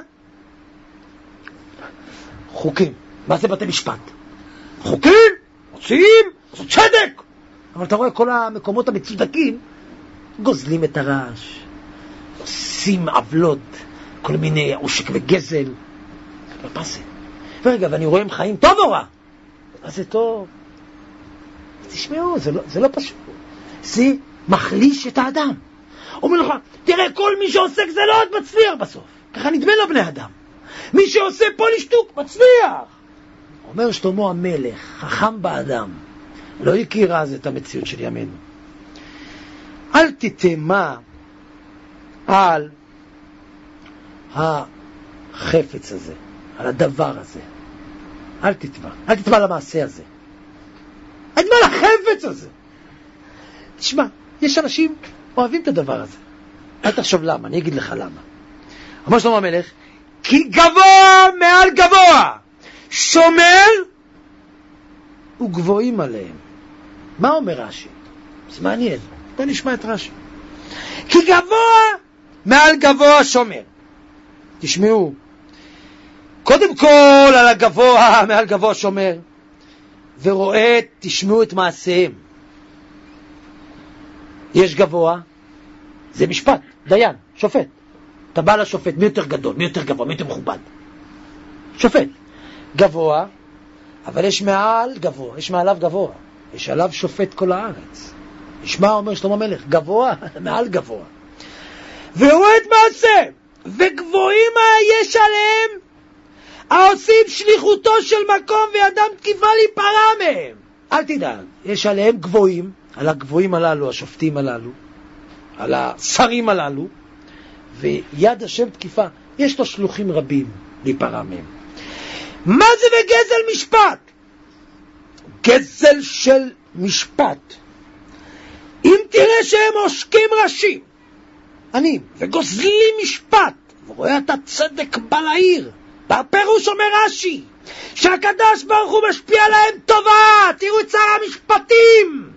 חוקים. מה זה בתי משפט? חוקים, מוציאים, זה צדק. אבל אתה רואה כל המקומות המצודקים, גוזלים את הרעש, עושים עבלות, כל מיני עושק וגזל. מה זה? ורגע, ואני רואה הם חיים טוב או רע? מה זה טוב? תשמעו, זה לא, זה לא פשוט. זה מחליש את האדם. אומר לך, תראה, כל מי שעושה גזלות מצליח בסוף. ככה נדמה לו בני אדם. מי שעושה פולישטוק מצליח. אומר שלמה המלך, חכם באדם, לא הכיר אז את המציאות של ימינו. אל תתמה על החפץ הזה, על הדבר הזה. אל תתמה, אל תתמה למעשה הזה. אל תתמה לחפץ הזה. תשמע, יש אנשים אוהבים את הדבר הזה. אל תחשוב למה, אני אגיד לך למה. אומר שלמה המלך, כי גבוה מעל גבוה, שומר וגבוהים עליהם. מה אומר רש"י? זה מעניין. בוא נשמע את רש"י. כי גבוה מעל גבוה שומר. תשמעו, קודם כל על הגבוה מעל גבוה שומר, ורואה, תשמעו את מעשיהם. יש גבוה, זה משפט, דיין, שופט. אתה בא לשופט, מי יותר גדול, מי יותר גבוה, מי יותר מכובד? שופט. גבוה, אבל יש מעל גבוה, יש מעליו גבוה. יש עליו שופט כל הארץ. יש מה אומר שלמה המלך? גבוה, מעל גבוה. ורואה את מעשה, וגבוהים יש עליהם, העושים שליחותו של מקום וידם תקיפה להיפרע מהם. אל תדאג, יש עליהם גבוהים, על הגבוהים הללו, השופטים הללו, על השרים הללו, ויד השם תקיפה. יש לו שלוחים רבים להיפרע מהם. מה זה בגזל משפט? גזל של משפט. אם תראה שהם עושקים ראשים, עניים, וגוזלים משפט, ורואה את הצדק בא לעיר, בפירוש אומר רש"י, שהקדוש ברוך הוא משפיע להם טובה. תראו את שר המשפטים,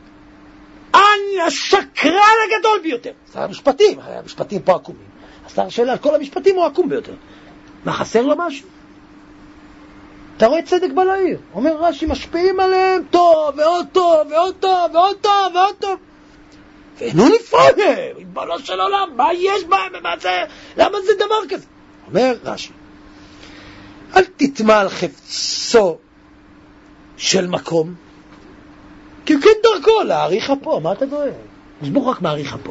השקרן הגדול ביותר, שר המשפטים, המשפטים פה עקומים, השר שאלה על כל המשפטים הוא עקום ביותר. מה, חסר לו משהו? אתה רואה צדק בא לעיר, אומר רש"י, משפיעים עליהם טוב ועוד טוב ועוד טוב ועוד טוב ועוד טוב, ואינו לפעול להם, ריבונו של עולם, מה יש בהם, מה זה, למה זה דבר כזה? אומר רש"י, אל תתמה על חפצו של מקום, כי כן דרכו להאריך פה. מה אתה דואג? מסבור רק מאריך פה.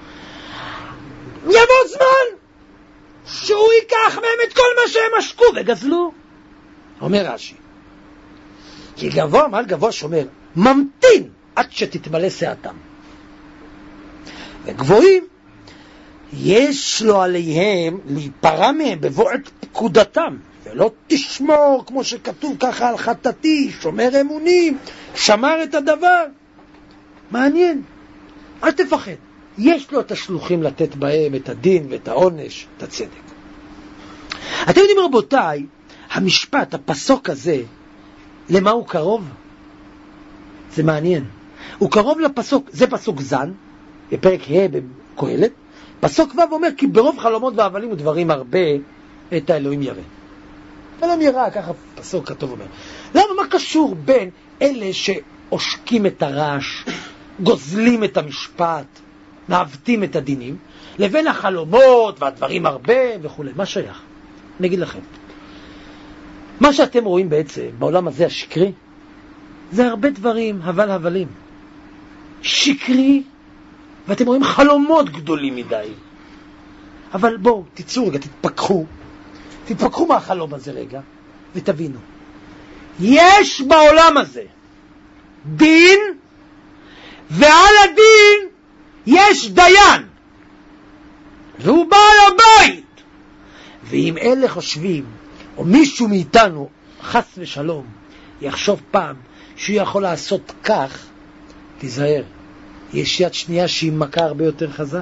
יבוא זמן שהוא ייקח מהם את כל מה שהם משקו וגזלו. אומר רש"י, כי גבוה מעל גבוה שומר, ממתין עד שתתמלא שעתם, וגבוהים יש לו עליהם להיפרע מהם בבוא עת פקודתם, ולא תשמור כמו שכתוב ככה על חטאתי, שומר אמונים, שמר את הדבר. מעניין, אל תפחד, יש לו את השלוחים לתת בהם את הדין ואת העונש, את הצדק. אתם יודעים רבותיי, המשפט, הפסוק הזה, למה הוא קרוב? זה מעניין. הוא קרוב לפסוק, זה פסוק זן, בפרק ה' בקהלת, פסוק ו' אומר, כי ברוב חלומות והבלים ודברים הרבה, את האלוהים ירא. אלוהים ירא, ככה פסוק כתוב אומר. למה, מה קשור בין אלה שעושקים את הרעש, גוזלים את המשפט, מעוותים את הדינים, לבין החלומות והדברים הרבה וכו'? מה שייך? אני אגיד לכם. מה שאתם רואים בעצם בעולם הזה השקרי, זה הרבה דברים, אבל הבלים. שקרי ואתם רואים חלומות גדולים מדי. אבל בואו, תצאו רגע, תתפקחו. תתפקחו מהחלום הזה רגע, ותבינו. יש בעולם הזה דין, ועל הדין יש דיין. והוא בעל הבית. ואם אלה חושבים, או מישהו מאיתנו, חס ושלום, יחשוב פעם שהוא יכול לעשות כך, תיזהר. יש יד שנייה שהיא מכה הרבה יותר חזק.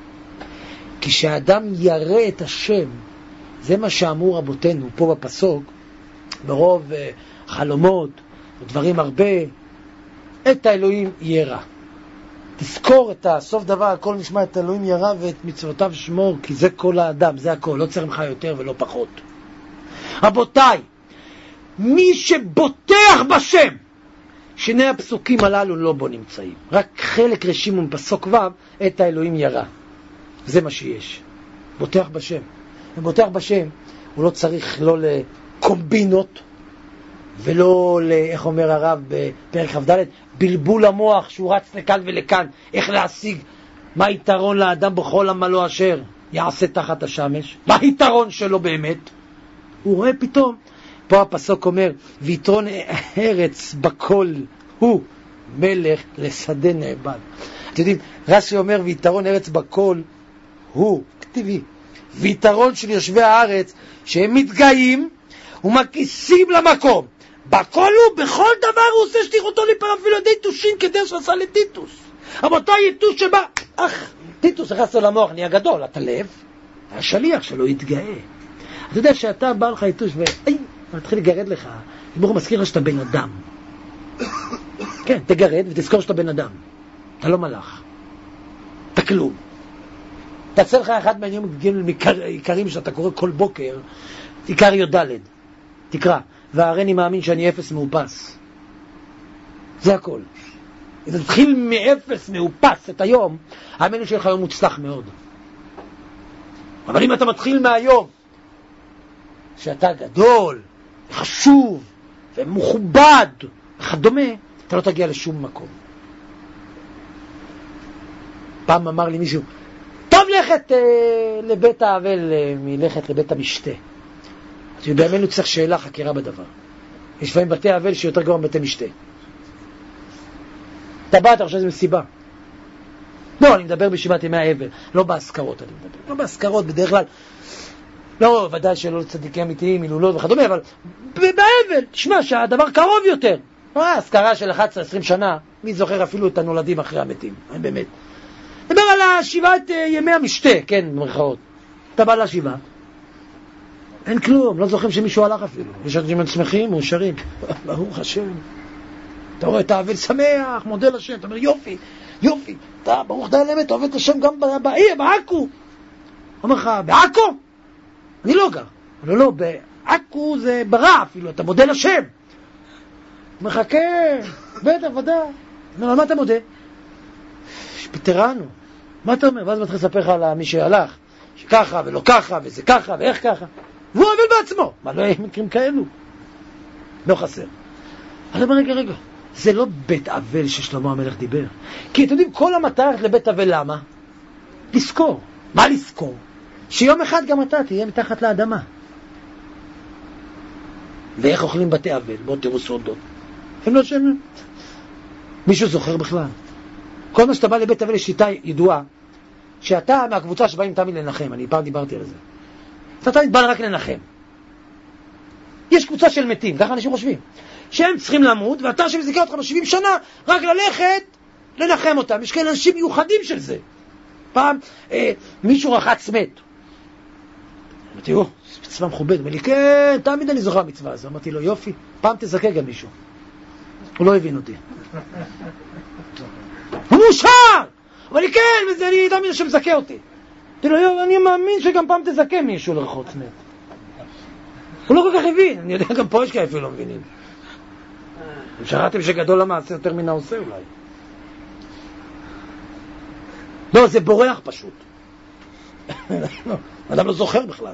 כי שהאדם ירא את השם, זה מה שאמרו רבותינו פה בפסוק, ברוב uh, חלומות, ודברים הרבה, את האלוהים ירא. תזכור את הסוף דבר, הכל נשמע את האלוהים ירא ואת מצוותיו שמור, כי זה כל האדם, זה הכל, לא צריך ממך יותר ולא פחות. רבותיי, מי שבוטח בשם, שני הפסוקים הללו לא בו נמצאים. רק חלק רשימו מפסוק ו' את האלוהים ירא. זה מה שיש. בוטח בשם. ובוטח בשם, הוא לא צריך לא לקומבינות, ולא, איך אומר הרב בפרק כ"ד, בלבול המוח שהוא רץ לכאן ולכאן, איך להשיג מה היתרון לאדם בכל עמלו אשר יעשה תחת השמש. מה היתרון שלו באמת? הוא רואה פתאום, פה הפסוק אומר, ויתרון ארץ בכל הוא מלך לשדה נאבד. אתם יודעים, רש"י אומר, ויתרון ארץ בכל הוא, כתיבי, ויתרון של יושבי הארץ שהם מתגאים ומכיסים למקום. בכל הוא, בכל דבר הוא עושה שליחותו להיפר אפילו ידי טיטושין כדרך שעשה לטיטוס. אבל יתוש שבא, אך, טיטוס נכנס לו למוח, נהיה גדול, אתה לב, השליח שלו יתגאה. אתה יודע שאתה בא לך יתוש ואי, מתחיל לגרד לך, ברוך מזכיר לך שאתה בן אדם. כן, תגרד ותזכור שאתה בן אדם. אתה לא מלאך. אתה כלום. תעשה לך אחד מהיום עיקרים שאתה קורא כל בוקר, עיקר י"ד. תקרא, והרי מאמין שאני אפס מאופס. זה הכל. אם תתחיל מאפס מאופס את היום, האמין שלך היום מוצלח מאוד. אבל אם אתה מתחיל מהיום, שאתה גדול, חשוב, ומכובד, וכדומה, אתה לא תגיע לשום מקום. פעם אמר לי מישהו, טוב לכת אה, לבית האבל אה, מלכת לבית המשתה. אז בימינו צריך שאלה חקירה בדבר. יש לפעמים בתי האבל שיותר גרוע מבתי משתה. אתה בא, אתה חושב שזה מסיבה. לא, אני מדבר בישיבת ימי האבל, לא בהזכרות אני מדבר. לא בהזכרות בדרך כלל. לא, ודאי שלא צדיקים אמיתיים, הילולות וכדומה, אבל באבל, תשמע שהדבר קרוב יותר. לא, הזכרה של אחת עשרה עשרים שנה, מי זוכר אפילו את הנולדים אחרי המתים, באמת. דבר על השבעת ימי המשתה, כן, במרכאות. אתה בא לשבעה, אין כלום, לא זוכרים שמישהו הלך אפילו. יש אנשים שמחים, מאושרים. ברוך השם. אתה רואה את האבל שמח, מודה לשם, אתה אומר יופי, יופי, אתה ברוך די לאמת, אתה עובד את השם גם בעיר, בעכו. אומר לך, בעכו? אני לא גר. לא, לא, בעכו זה ברע אפילו, אתה מודה לשם. אומר לך, כן, בטח, ודאי. אומר, מה אתה מודה? פטרנו. מה אתה אומר? ואז מתחיל לספר לך על מי שהלך, שככה ולא ככה, וזה ככה ואיך ככה. והוא אבל בעצמו. מה, לא יהיה מקרים כאלו? לא חסר. אז אומר, רגע, רגע. זה לא בית אבל ששלמה המלך דיבר. כי אתם יודעים, כל המטרה לבית אבל, למה? לזכור. מה לזכור? שיום אחד גם אתה תהיה מתחת לאדמה. ואיך אוכלים בתי אבל? בואו תראו סודות. הם לא שם. מישהו זוכר בכלל? כל מה שאתה בא לבית אבל יש שיטה ידועה, שאתה מהקבוצה שבאים תמיד לנחם. אני פעם דיברתי על זה. אתה תמיד בא רק לנחם. יש קבוצה של מתים, ככה אנשים חושבים. שהם צריכים למות, ואתה שמזיקה אותך ב-שבעים שנה, רק ללכת לנחם אותם. יש כאלה אנשים מיוחדים של זה. פעם אה, מישהו רחץ מת. אמרתי, או, זו מצווה מכובד. אמר לי, כן, תמיד אני זוכר מצווה הזו. אמרתי לו, יופי, פעם תזכה גם מישהו. הוא לא הבין אותי. הוא מושר! אמר לי, כן, וזה אני תמיד שמזכה אותי. אמרתי לו, אני מאמין שגם פעם תזכה מישהו לרחוץ מת. הוא לא כל כך הבין. אני יודע, גם פה יש כאלה אפילו לא מבינים. שרתם שגדול המעשה יותר מן העושה אולי. לא, זה בורח פשוט. אדם לא זוכר בכלל.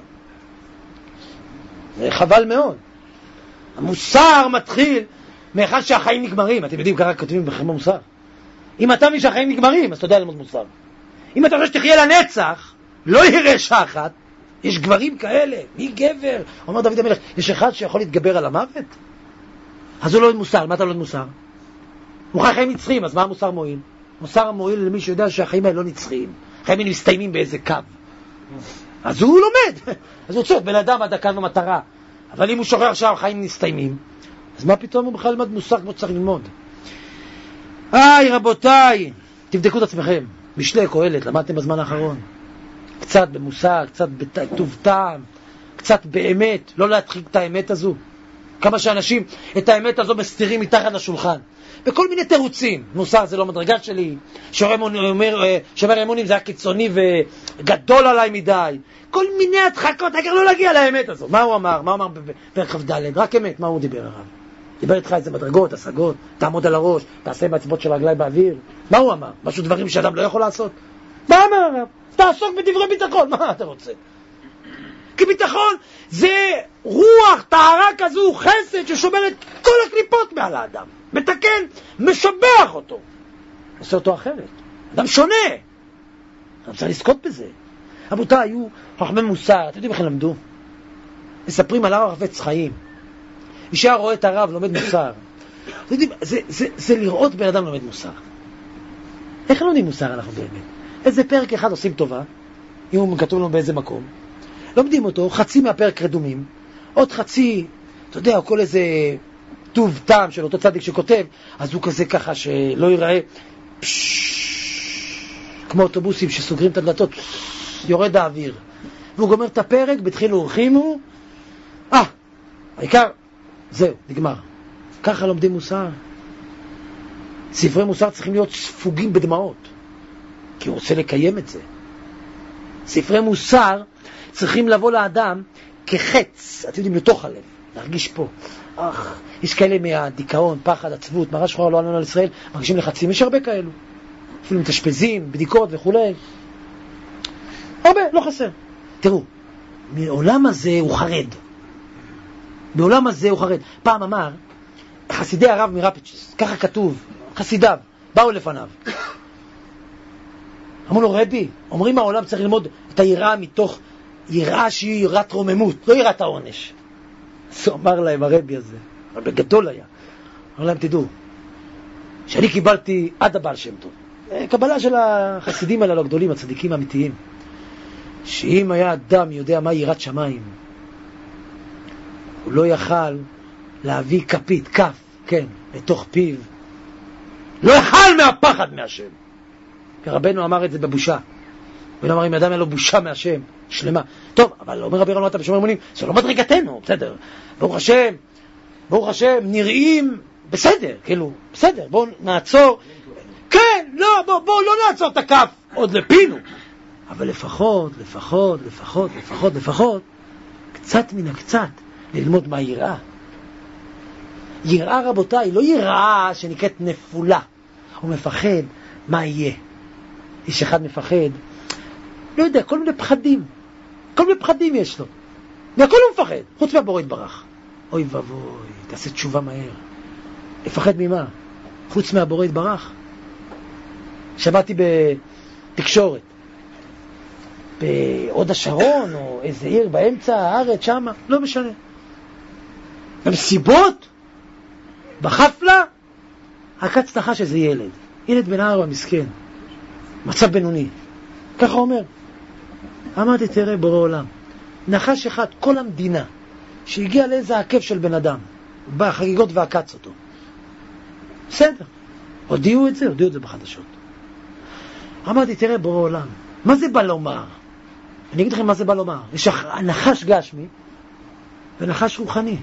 זה חבל מאוד. המוסר מתחיל מאחד שהחיים נגמרים. אתם יודעים, ככה כותבים בחיים המוסר. אם אתה מבין שהחיים נגמרים, אז אתה יודע ללמוד מוסר. אם אתה חושב שתחיה לנצח, לא יראה שחת. יש גברים כאלה, מי גבר? אומר דוד המלך, יש אחד שיכול להתגבר על המוות? אז הוא לא לומד מוסר. מה אתה לא לומד מוסר? הוא חי חיים נצחיים, אז מה המוסר מועיל? מוסר מועיל למי שיודע שהחיים האלה לא נצחיים. החיים האלה מסתיימים באיזה קו. אז הוא לומד. אז הוא צודק, בן אדם עד הקו המטרה. אבל אם הוא שוכח שהחיים מסתיימים, אז מה פתאום הוא בכלל ללמד מוסר כמו צריך ללמוד? היי רבותיי, תבדקו את עצמכם. משלי קהלת, למדתם בזמן האחרון. קצת במוסר, קצת בטוב טעם, קצת באמת, לא להדחיק את האמת הזו. כמה שאנשים את האמת הזו מסתירים מתחת לשולחן. בכל מיני תירוצים. מוסר זה לא מדרגה שלי, שומר אמונים זה היה קיצוני וגדול עליי מדי. כל מיני הדחקות, אגר לא להגיע לאמת הזו. מה הוא אמר? מה הוא אמר בפרק כ"ד? רק אמת, מה הוא דיבר הרב? דיבר איתך איזה מדרגות, השגות, תעמוד על הראש, תעשה באצבעות של רגלי באוויר. מה הוא אמר? משהו דברים שאדם לא יכול לעשות? מה אמר הרב? תעסוק בדברי ביטחון, מה אתה רוצה? כי ביטחון זה רוח, טהרה כזו, חסד ששומר את כל הקליפות מעל האדם. מתקן, משבח אותו. עושה אותו אחרת. אדם שונה. אדם צריך לזכות בזה. רבותיי, היו חכמי מוסר, אתם יודעים איך הם למדו? מספרים על הרב חפץ חיים. אישה רואה את הרב, לומד מוסר. אתם יודעים, זה, זה, זה לראות בן אדם לומד מוסר. איך לומדים מוסר אנחנו באמת? איזה פרק אחד עושים טובה, אם הוא כתוב לנו באיזה מקום, לומדים אותו, חצי מהפרק רדומים, עוד חצי, אתה יודע, כל איזה טוב טעם של אותו צדיק שכותב, אז הוא כזה ככה שלא ייראה, כמו אוטובוסים שסוגרים את הדלתות, יורד האוויר. והוא גומר את הפרק, בתחילו הורחימו, אה, העיקר, זהו, נגמר. ככה לומדים מוסר. ספרי מוסר צריכים להיות ספוגים בדמעות. כי הוא רוצה לקיים את זה. ספרי מוסר צריכים לבוא לאדם כחץ, אתם יודעים, לתוך הלב, להרגיש פה. אך, יש כאלה מהדיכאון, פחד, עצבות, מראה שחורה לא עלינו על ישראל, מרגישים לחצים, יש הרבה כאלו. אפילו מתשפזים, בדיקות וכו'. הרבה, לא חסר. תראו, מעולם הזה הוא חרד. בעולם הזה הוא חרד. פעם אמר, חסידי הרב מרפיצ'ס, ככה כתוב, חסידיו, באו לפניו. אמרו לו, רבי, אומרים העולם צריך ללמוד את היראה מתוך יראה שהיא יראת רוממות, לא יראת העונש. אז הוא אמר להם, הרבי הזה, אבל בגדול היה, אמר להם, תדעו, שאני קיבלתי עד הבעל שם טוב, קבלה של החסידים האלה הגדולים, הצדיקים האמיתיים, שאם היה אדם יודע מה יראת שמיים, הוא לא יכל להביא כפית, כף, כן, לתוך פיו, לא יכל מהפחד מהשם. רבנו אמר את זה בבושה. רבנו אמר, אם אדם אין לו בושה מהשם, שלמה. טוב, אבל אומר רבי רנו, אתה בשומר אמונים, זה לא מדרגתנו, בסדר. ברוך השם, ברוך השם, נראים, בסדר, כאילו, בסדר, בואו נעצור. כן, לא, בואו בוא, לא נעצור את הכף, עוד לפינו. אבל לפחות, לפחות, לפחות, לפחות, לפחות, קצת מן הקצת, ללמוד מה יראה. יראה, רבותיי, לא יראה שנקראת נפולה. הוא מפחד מה יהיה. איש אחד מפחד, לא יודע, כל מיני פחדים. כל מיני פחדים יש לו. והכל הוא מפחד, חוץ מהבורא יתברך. אוי ובוי, תעשה תשובה מהר. לפחד ממה? חוץ מהבורא יתברך. שמעתי בתקשורת, בעוד השרון, או איזה עיר באמצע הארץ, שמה, לא משנה. במסיבות, בחפלה, הקץ נחש איזה ילד. ילד בן ארבע מסכן. מצב בינוני. ככה אומר. אמרתי, תראה, בורא עולם. נחש אחד, כל המדינה, שהגיע לאיזה עקב של בן אדם, בחגיגות ועקץ אותו. בסדר. הודיעו את זה, הודיעו את זה בחדשות. אמרתי, תראה, בורא עולם. מה זה בא לומר? אני אגיד לכם מה זה בא לומר. יש נחש גשמי ונחש רוחני.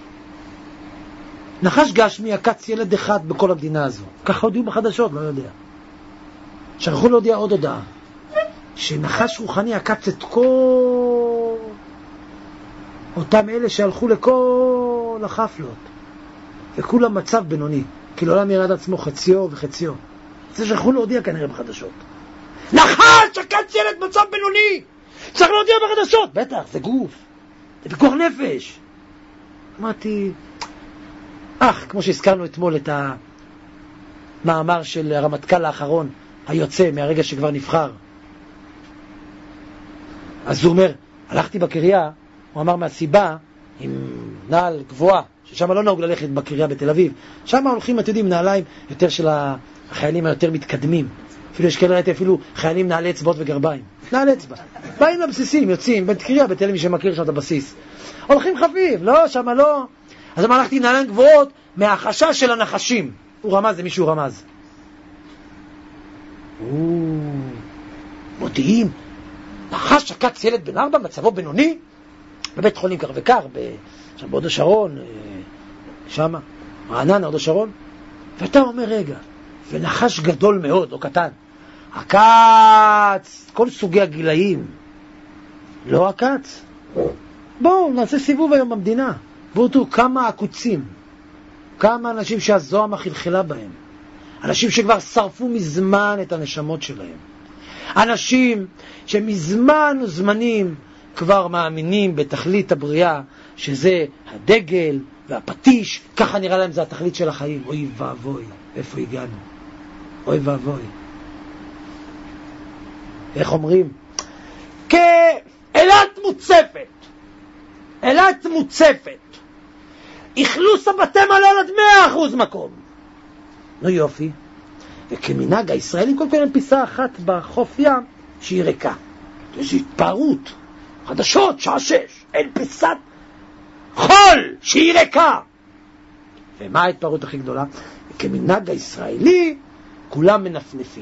נחש גשמי עקץ ילד אחד בכל המדינה הזו. ככה הודיעו בחדשות, לא יודע. שכחו להודיע עוד הודעה. שנחש רוחני עקץ את כל אותם אלה שהלכו לכל החפלות. וכולם מצב בינוני. כי לעולם ירד עצמו חציו וחציו. זה שכחו להודיע כנראה בחדשות. נחש עקץ ילד מצב בינוני! צריך להודיע בחדשות! בטח, זה גוף. זה פיקוח נפש. אמרתי, אך, כמו שהזכרנו אתמול את מאמר של הרמטכ"ל האחרון, היוצא, מהרגע שכבר נבחר. אז הוא אומר, הלכתי בקריה, הוא אמר מהסיבה, עם נעל גבוהה, ששם לא נהוג ללכת בקריה בתל אביב. שם הולכים, אתם יודעים, נעליים יותר של החיילים היותר מתקדמים. אפילו יש כאלה, ראיתי אפילו חיילים נעלי אצבעות וגרביים. נעלי אצבע. באים לבסיסים, יוצאים, בין קריה בתל אביב שמכיר שם את הבסיס. הולכים חביב, לא, שם לא. אז אני הלכתי עם נעליים גבוהות מהחשש של הנחשים. הוא רמז, זה מישהו רמז. מודיעים, נחש עקץ ילד בן ארבע, מצבו בינוני, בבית חולים כך וכך, שם בהוד השרון, שם, רעננה, הוד השרון. ואתה אומר, רגע, ונחש גדול מאוד, או קטן, עקץ, כל סוגי הגילאים, לא עקץ. בואו, נעשה סיבוב היום במדינה. בואו תראו כמה עקוצים, כמה אנשים שהזוהר מחלחלה בהם, אנשים שכבר שרפו מזמן את הנשמות שלהם, אנשים שמזמן וזמנים כבר מאמינים בתכלית הבריאה, שזה הדגל והפטיש, ככה נראה להם זה התכלית של החיים. אוי ואבוי, איפה הגענו? אוי ואבוי. איך אומרים? כאלת מוצפת, אלת מוצפת, אכלוס הבתי מלון עד מאה אחוז מקום. נו יופי. וכמנהג הישראלים, כל כל אין פיסה אחת בחוף ים שהיא ריקה. איזו התפארות. חדשות, שעה שש. אין פיסת חול שהיא ריקה. ומה ההתפארות הכי גדולה? וכמנהג הישראלי, כולם מנפנפים.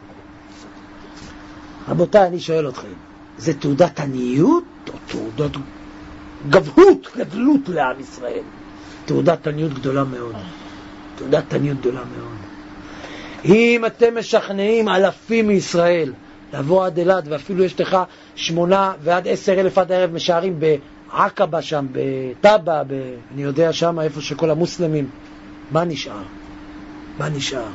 רבותיי, אני שואל אתכם, זה תעודת עניות או תעודת גבהות, גדלות לעם ישראל? תעודת עניות גדולה מאוד. תעודת עניות גדולה מאוד. אם אתם משכנעים אלפים מישראל לבוא עד אלעד, ואפילו יש לך שמונה ועד עשר אלף עד הערב משערים בעקבה שם, בטאבה, ב... אני יודע שם איפה שכל המוסלמים, מה נשאר? מה נשאר?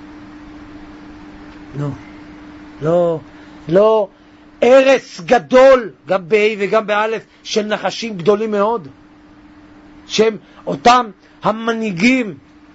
נו, לא, לא, ארס גדול, גם ב-A וגם ב-א', של נחשים גדולים מאוד, שהם אותם המנהיגים,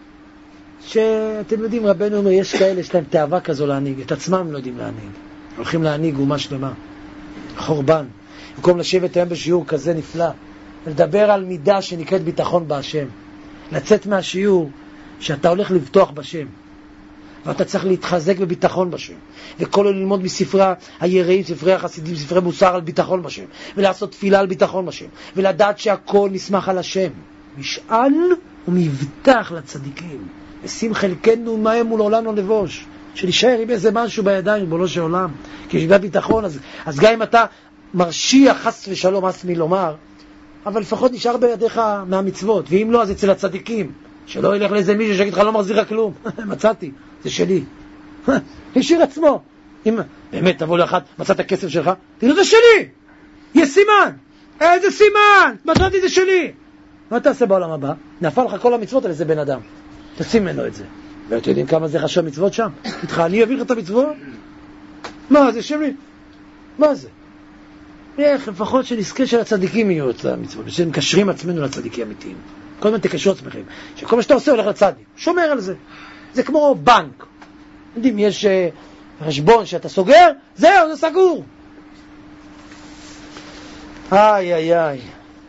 שאתם יודעים, רבנו אומר, יש כאלה, יש להם תאווה כזו להנהיג, את עצמם הם לא יודעים להנהיג, הולכים להנהיג אומה שלמה, חורבן. במקום לשבת היום בשיעור כזה נפלא, לדבר על מידה שנקראת ביטחון בהשם, לצאת מהשיעור שאתה הולך לבטוח בשם, ואתה צריך להתחזק בביטחון בשם, וכל עוד ללמוד מספרי היראים, ספרי החסידים, ספרי מוסר על ביטחון בשם, ולעשות תפילה על ביטחון בשם, ולדעת שהכל נסמך על השם, משען ומבטח לצדיקים, ושים חלקנו מהם מול עולם לא לבוש, שנשאר עם איזה משהו בידיים בולו של עולם, כי יש ביטחון. אז, אז גם אם אתה מרשיע חס ושלום אסמי לומר, אבל לפחות נשאר בידיך מהמצוות, ואם לא אז אצל הצדיקים, שלא ילך לאיזה מישהו שיגיד לך לא מחזיר כלום. מצאתי, זה שלי. השאיר עצמו. אם באמת תבוא לאחד, מצאת הכסף שלך, תראו זה שלי, יש סימן, איזה סימן, מצאתי זה שלי. מה תעשה בעולם הבא? נפל לך כל המצוות על איזה בן אדם, תשים ממנו את זה. ואתם יודעים כמה זה חשוב מצוות שם? איתך, אני אביא לך את המצוות? מה זה שלי? מה זה? איך לפחות שנזכה של הצדיקים יהיו את המצוות, ושנקשרים עצמנו לצדיקים אמיתיים. כל הזמן תקשרו עצמכם, שכל מה שאתה עושה הולך לצדיק, שומר על זה. זה כמו בנק. יודעים, יש uh, חשבון שאתה סוגר, זהו, זה סגור. איי איי איי.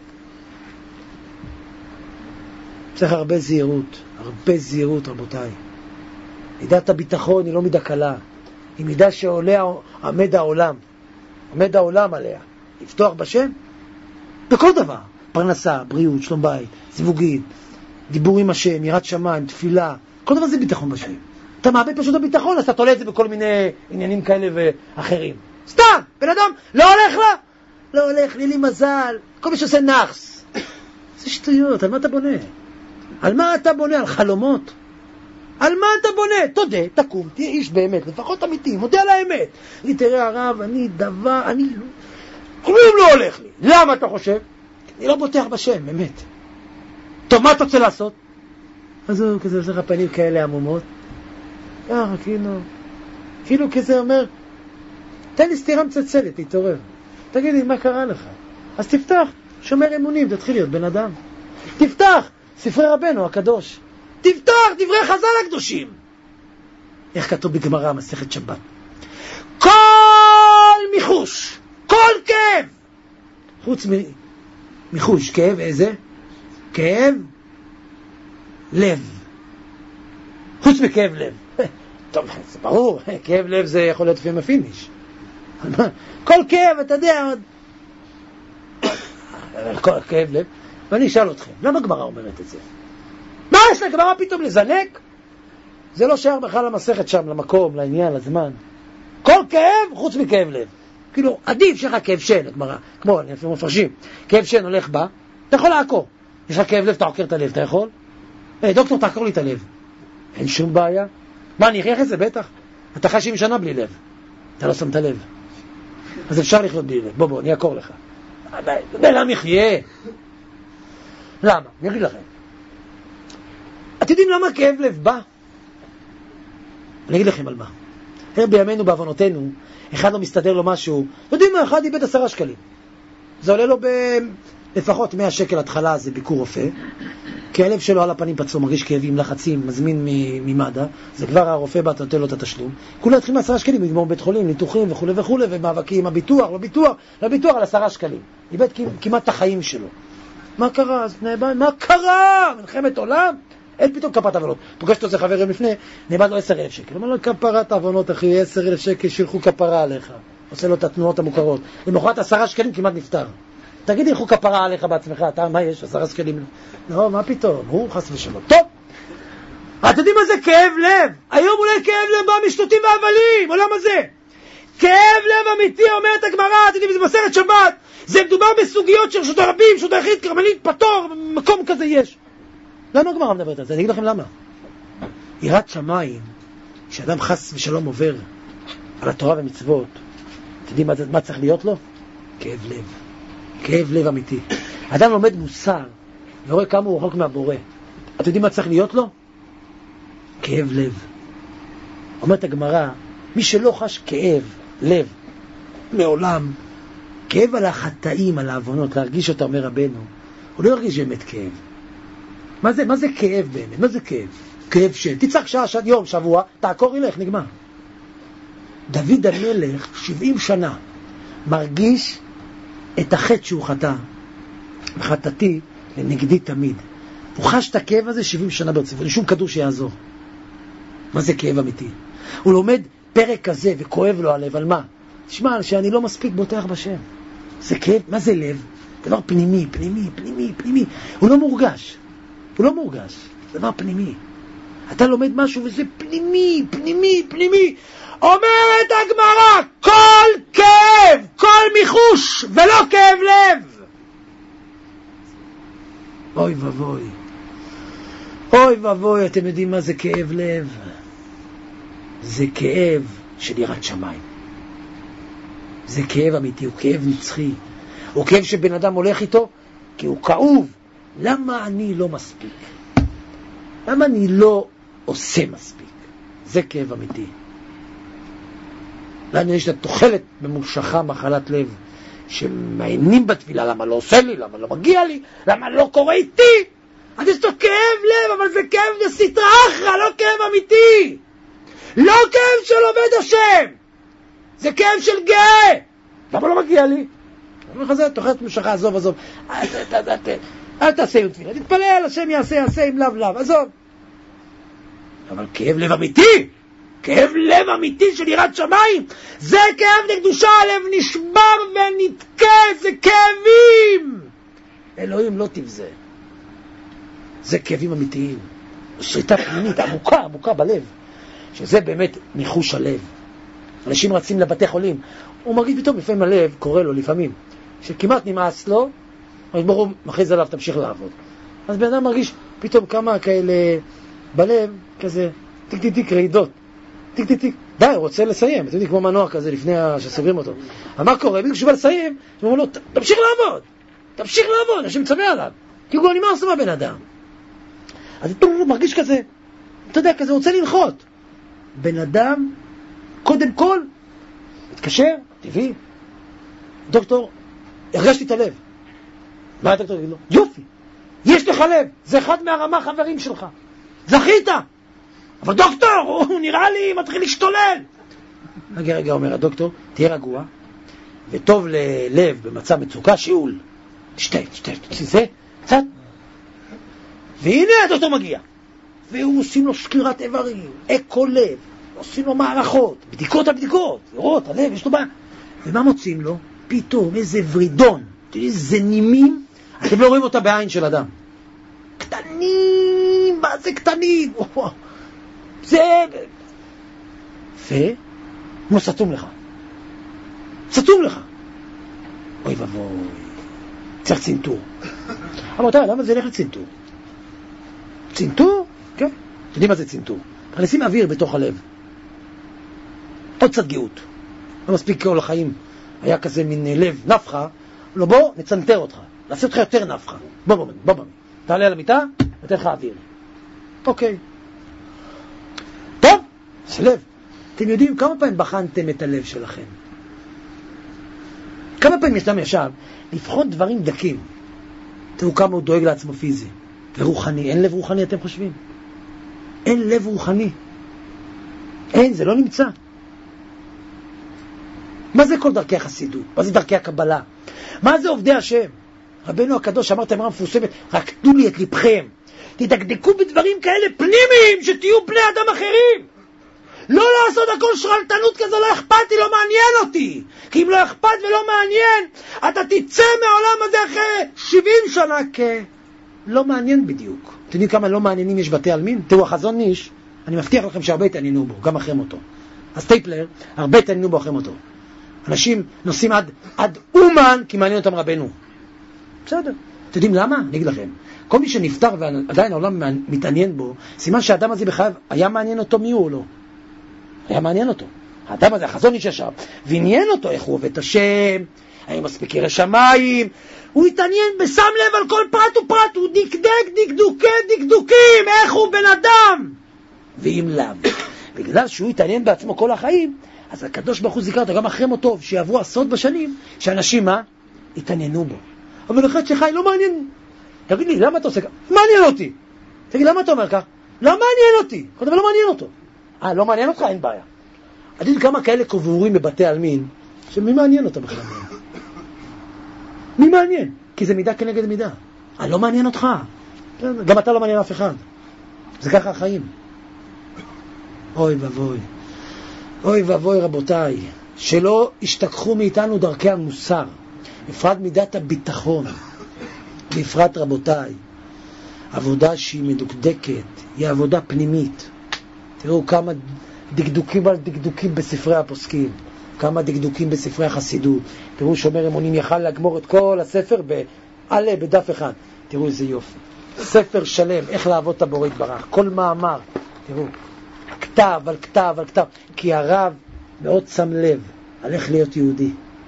צריך הרבה זהירות, הרבה זהירות רבותיי. מידת הביטחון היא לא מידה קלה, היא מידה שעולה עמד העולם, עמד העולם עליה. לפתוח בשם בכל דבר, פרנסה, בריאות, שלום בית, זיווגים, דיבור עם השם, יראת שמיים, תפילה, כל דבר זה ביטחון בשם. אתה מאבד פשוט הביטחון, אז אתה תולה את זה בכל מיני עניינים כאלה ואחרים. סתם, בן אדם, לא הולך לה, לא הולך, לי לי מזל, כל מי שעושה נחס. זה שטויות, על מה אתה בונה? על מה אתה בונה? על חלומות? על מה אתה בונה? תודה, תקום, תהיה איש באמת, לפחות אמיתי, מודה על האמת. לי תראה הרב, אני דבר, אני... כלום לא הולך לי. למה אתה חושב? אני לא בוטח בשם, באמת. טוב, מה אתה רוצה לעשות? אז הוא כזה עושה לך פנים כאלה עמומות. ככה, כאילו, כאילו כזה אומר, תן לי סתירה מצלצלת, תתעורר. תגיד לי, מה קרה לך? אז תפתח, שומר אמונים, תתחיל להיות בן אדם. תפתח, ספרי רבנו הקדוש. תפתח, דברי חז"ל הקדושים. איך כתוב בגמרא, מסכת שבת? כל מיחוש, כל כאב, חוץ מיחוש, כאב איזה? כאב לב. חוץ מכאב לב. טוב, זה ברור, כאב לב זה יכול להיות לפעמים הפיניש. כל כאב, אתה יודע, כל כאב לב. ואני אשאל אתכם, למה גמרא אומרת את זה? מה יש לגמרא פתאום לזנק? זה לא שער בכלל למסכת שם, למקום, לעניין, לזמן. כל כאב חוץ מכאב לב. כאילו, עדיף שלך כאב שן, הגמרא. כמו, אני אפילו מפרשים. כאב שן הולך בה, אתה יכול לעקור. יש לך כאב לב, אתה עוקר את הלב, אתה יכול? היי, דוקטור, תעקור לי את הלב. אין שום בעיה. מה, אני אכריח את זה? בטח. אתה חי שבעים שנה בלי לב. אתה לא שמת לב. אז אפשר לחיות בלי לב. בוא, בוא, אני אעקור לך. בלם יחיה. למה? אני אגיד לכם. אתם יודעים למה כאב לב בא? אני אגיד לכם על מה. בימינו, בעוונותינו, אחד לא מסתדר לו משהו, יודעים מה, אחד איבד עשרה שקלים. זה עולה לו ב... לפחות מאה שקל התחלה, זה ביקור רופא, כי הלב שלו על הפנים פצוע, מרגיש כאבים, לחצים, מזמין ממד"א, זה כבר הרופא בא, אתה נותן לו את התשלום. כולה התחיל מעשרה שקלים, יגמור בית חולים, ניתוחים וכו' וכו', ומאבקים עם הביטוח, לא ביטוח, לא ביטוח על עשרה שקלים. איבד כמעט את החיים שלו. מה קרה? אז נאבד, מה קרה? מלחמת עולם? אין פתאום כפת עוונות. פוגשת את זה חברים לפני, נאבד לו עשר אלף שקל. אומר לו, כפרת עוונות, אחי, עשר אלף שקל, שילכו כפרה עליך. עושה לו את התנועות המוכרות. למחרת עשרה שקלים כמעט נפטר. תגיד, ילכו כפרה עליך בעצמך, אתה, מה יש? עשרה שקלים? לא, מה פתאום? הוא חס ושלום. טוב! אתם יודעים מה זה כאב לב? היום אולי כאב לב בא משתותים והבלים, עולם הזה. כאב לב אמיתי, אומרת הגמרא, אתם יודעים, זה מסכת שבת. זה מדובר בסוגיות של רשות הרבים, רשות היחיד, קרמנית, פטור, מקום כזה יש. למה הגמרא מדברת על זה? אני אגיד לכם למה. יראת שמיים, שאדם חס ושלום עובר על התורה ומצוות, אתם יודעים מה, מה צריך להיות לו? כאב לב. כאב לב אמיתי. אדם לומד מוסר ורואה כמה הוא רחוק מהבורא. אתם יודעים מה צריך להיות לו? כאב לב. אומרת הגמרא, מי שלא חש כאב לב מעולם, כאב על החטאים, על העוונות, להרגיש אותה, אומר רבנו, הוא לא ירגיש באמת כאב. מה זה, מה זה כאב באמת? מה זה כאב? כאב של, תצטרך שעה, שעה, יום, שבוע, תעקור ילך, נגמר. דוד המלך, שבעים שנה, מרגיש את החטא שהוא חטא. וחטאתי לנגדי תמיד. הוא חש את הכאב הזה שבעים שנה ברציפות, שום כדור שיעזור. מה זה כאב אמיתי? הוא לומד פרק כזה וכואב לו הלב, על מה? תשמע, שאני לא מספיק בוטח בשם. זה כאב, מה זה לב? דבר פנימי, פנימי, פנימי, פנימי. הוא לא מורגש. הוא לא מורגש. דבר פנימי. אתה לומד משהו וזה פנימי, פנימי, פנימי. אומרת הגמרא, כל כאב, כל מיחוש, ולא כאב לב. אוי ובוי. אוי ובוי, אתם יודעים מה זה כאב לב? זה כאב של יראת שמיים. זה כאב אמיתי, הוא כאב נצחי. הוא כאב שבן אדם הולך איתו, כי הוא כאוב. למה אני לא מספיק? למה אני לא עושה מספיק? זה כאב אמיתי. לנו יש לה תוחלת ממושכה מחלת לב, שמעיינים בתפילה, למה לא עושה לי, למה לא מגיע לי, למה לא קורה איתי. אז יש לו כאב לב, אבל זה כאב לסטרא אחרא, לא כאב אמיתי. לא כאב של עובד השם, זה כאב של גאה. למה לא מגיע לי? אני אומר לך, זה תוחלת ממושכה, עזוב, עזוב. אל תעשה עם תפילה, תתפלל, השם יעשה, יעשה עם לב לב, עזוב. אבל כאב לב אמיתי, כאב לב אמיתי של יראת שמיים, זה כאב לקדושה, הלב נשבר ונתקף, זה כאבים. אלוהים לא תבזה. זה כאבים אמיתיים. שריטה פנימית, עמוקה, עמוקה בלב. שזה באמת ניחוש הלב. אנשים רצים לבתי חולים. הוא מרגיש פתאום, לפעמים הלב קורא לו, לפעמים, שכמעט נמאס לו, אז ברור, מכריז עליו, תמשיך לעבוד. אז בן אדם מרגיש פתאום כמה כאלה בלב, כזה, טיק טיק טיק רעידות. טיק טיק טיק, די, הוא רוצה לסיים. אתם יודעים, כמו מנוע כזה לפני שסוגרים אותו. אבל מה קורה? בגלל שהוא בא לסיים, הוא אומר לו, תמשיך לעבוד. תמשיך לעבוד, אנשים מצווה עליו. כי הוא נמאס לו מהבן אדם. אז הוא מרגיש כזה, אתה יודע, כזה, הוא רוצה לנחות. בן אדם, קודם כל, מתקשר, טבעי, דוקטור, הרגשתי את הלב. מה הדוקטור יגיד לו? יופי, יש לך לב, זה אחד מהרמה חברים שלך. זכית. אבל דוקטור, הוא נראה לי מתחיל להשתולל. רגע, רגע, אומר הדוקטור, תהיה רגוע, וטוב ללב במצב מצוקה, שיעול. תשתה, תשתה, תשתה, זה, קצת. והנה הדוקטור מגיע. והוא עושים לו שקירת איברים, אקו לב, עושים לו מערכות, בדיקות הבדיקות, לראות, הלב, יש לו בעיה. ומה מוצאים לו? פתאום איזה ורידון, איזה נימים, אתם לא רואים אותה בעין של אדם. קטנים, מה זה קטנים? זה... והוא סתום לך. סתום לך. אוי ובוי, צריך צינטור. אמרת, למה זה ילך לצינטור? צינטור? כן. יודעים מה זה צינטור? מכניסים אוויר בתוך הלב. עוד קצת גאות. לא מספיק כל החיים. היה כזה מין לב נפחה. לא, בוא, נצנטר אותך. נעשה אותך יותר נפחה. בוא, בוא, בוא, בוא. תעלה על המיטה, נתן לך אוויר. אוקיי. טוב, זה לב. אתם יודעים כמה פעמים בחנתם את הלב שלכם? כמה פעמים יש להם ישב לבחון דברים דקים. תראו כמה הוא דואג לעצמו פיזי. ורוחני. אין לב רוחני, אתם חושבים? אין לב רוחני. אין, זה לא נמצא. מה זה כל דרכי החסידות? מה זה דרכי הקבלה? מה זה עובדי השם? רבנו הקדוש אמר את האמרה המפורסמת, רק תנו לי את לבכם. תדקדקו בדברים כאלה פנימיים, שתהיו בני אדם אחרים. לא לעשות הכל שרלטנות כזו, לא אכפת לי, לא מעניין אותי. כי אם לא אכפת ולא מעניין, אתה תצא מהעולם הזה אחרי שבעים שנה כלא מעניין בדיוק. אתם יודעים כמה לא מעניינים יש בתי עלמין? תראו, החזון איש, אני מבטיח לכם שהרבה התעניינו בו, גם אחרי מותו. הסטייפלר, הרבה התעניינו בו אחרי מותו. אנשים נוסעים עד, עד אומן, כי מעניין אותם רבנו. בסדר. אתם יודעים למה? אני אגיד לכם. כל מי שנפטר ועדיין העולם מתעניין בו, סימן שהאדם הזה בחייו, היה מעניין אותו מי הוא או לא? היה מעניין אותו. האדם הזה, החזון איש ישב, ועניין אותו איך הוא עובד את השם, האם מספיק ירא שמיים, הוא התעניין בשם לב על כל פרט ופרט, הוא דקדק דקדוקי דקדוקים, איך הוא בן אדם. ואם לאו, בגלל שהוא התעניין בעצמו כל החיים, אז הקדוש ברוך הוא זיכר אותו גם אחרי מותו, שיעברו עשרות בשנים, שאנשים מה? התעניינו בו. אבל אחד שחי לא מעניין. תגיד לי, למה אתה עושה כך? מעניין אותי. תגיד, למה אתה אומר כך? לא מעניין אותי. אבל לא מעניין אותו. אה, לא מעניין אותך? אין בעיה. אני יודע כמה כאלה קבורים בבתי עלמין, שמי מעניין אותה בכלל? מי מעניין? כי זה מידה כנגד מידה. אה, לא מעניין אותך. גם אתה לא מעניין אף אחד. זה ככה החיים. אוי ובוי. אוי ובוי רבותיי, שלא השתכחו מאיתנו דרכי המוסר. בפרט מידת הביטחון. בפרט רבותיי, עבודה שהיא מדוקדקת, היא עבודה פנימית. תראו כמה דקדוקים על דקדוקים בספרי הפוסקים, כמה דקדוקים בספרי החסידות. תראו שומר אמונים יכל לגמור את כל הספר בעלה, בדף אחד. תראו איזה יופי. ספר שלם, איך לעבוד את הבורא יתברך. כל מאמר, תראו, כתב על כתב על כתב. כי הרב מאוד שם לב על איך להיות יהודי.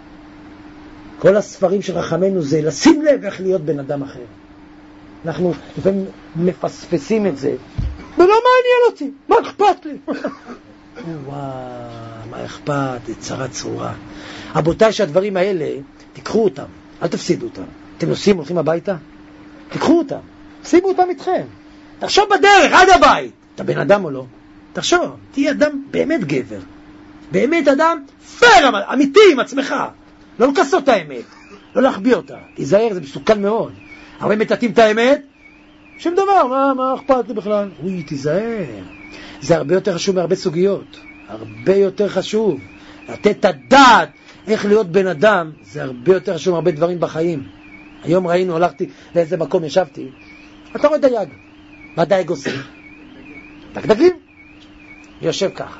כל הספרים של רחמנו זה לשים לב איך להיות בן אדם אחר. אנחנו לפעמים מפספסים את זה. ולא מעניין אותי, מה אכפת לי? וואו, מה אכפת, זה צרה צרורה. רבותיי, שהדברים האלה, תיקחו אותם, אל תפסידו אותם. אתם נוסעים, הולכים הביתה? תיקחו אותם, שימו אותם איתכם. תחשוב בדרך, עד הבית. אתה בן אדם או לא? תחשוב, תהיה אדם באמת גבר. באמת אדם פייר, אמיתי עם עצמך. לא לקסות את האמת, לא להחביא אותה. תיזהר, זה מסוכן מאוד. הרבה מתתים את האמת, שום דבר, מה, מה אכפת לי בכלל? אוי, תיזהר. זה הרבה יותר חשוב מהרבה סוגיות. הרבה יותר חשוב. לתת את הדעת איך להיות בן אדם, זה הרבה יותר חשוב מהרבה דברים בחיים. היום ראינו, הלכתי לאיזה מקום, ישבתי. אתה רואה דייג. מה דייג עושה? דקדקים. יושב ככה.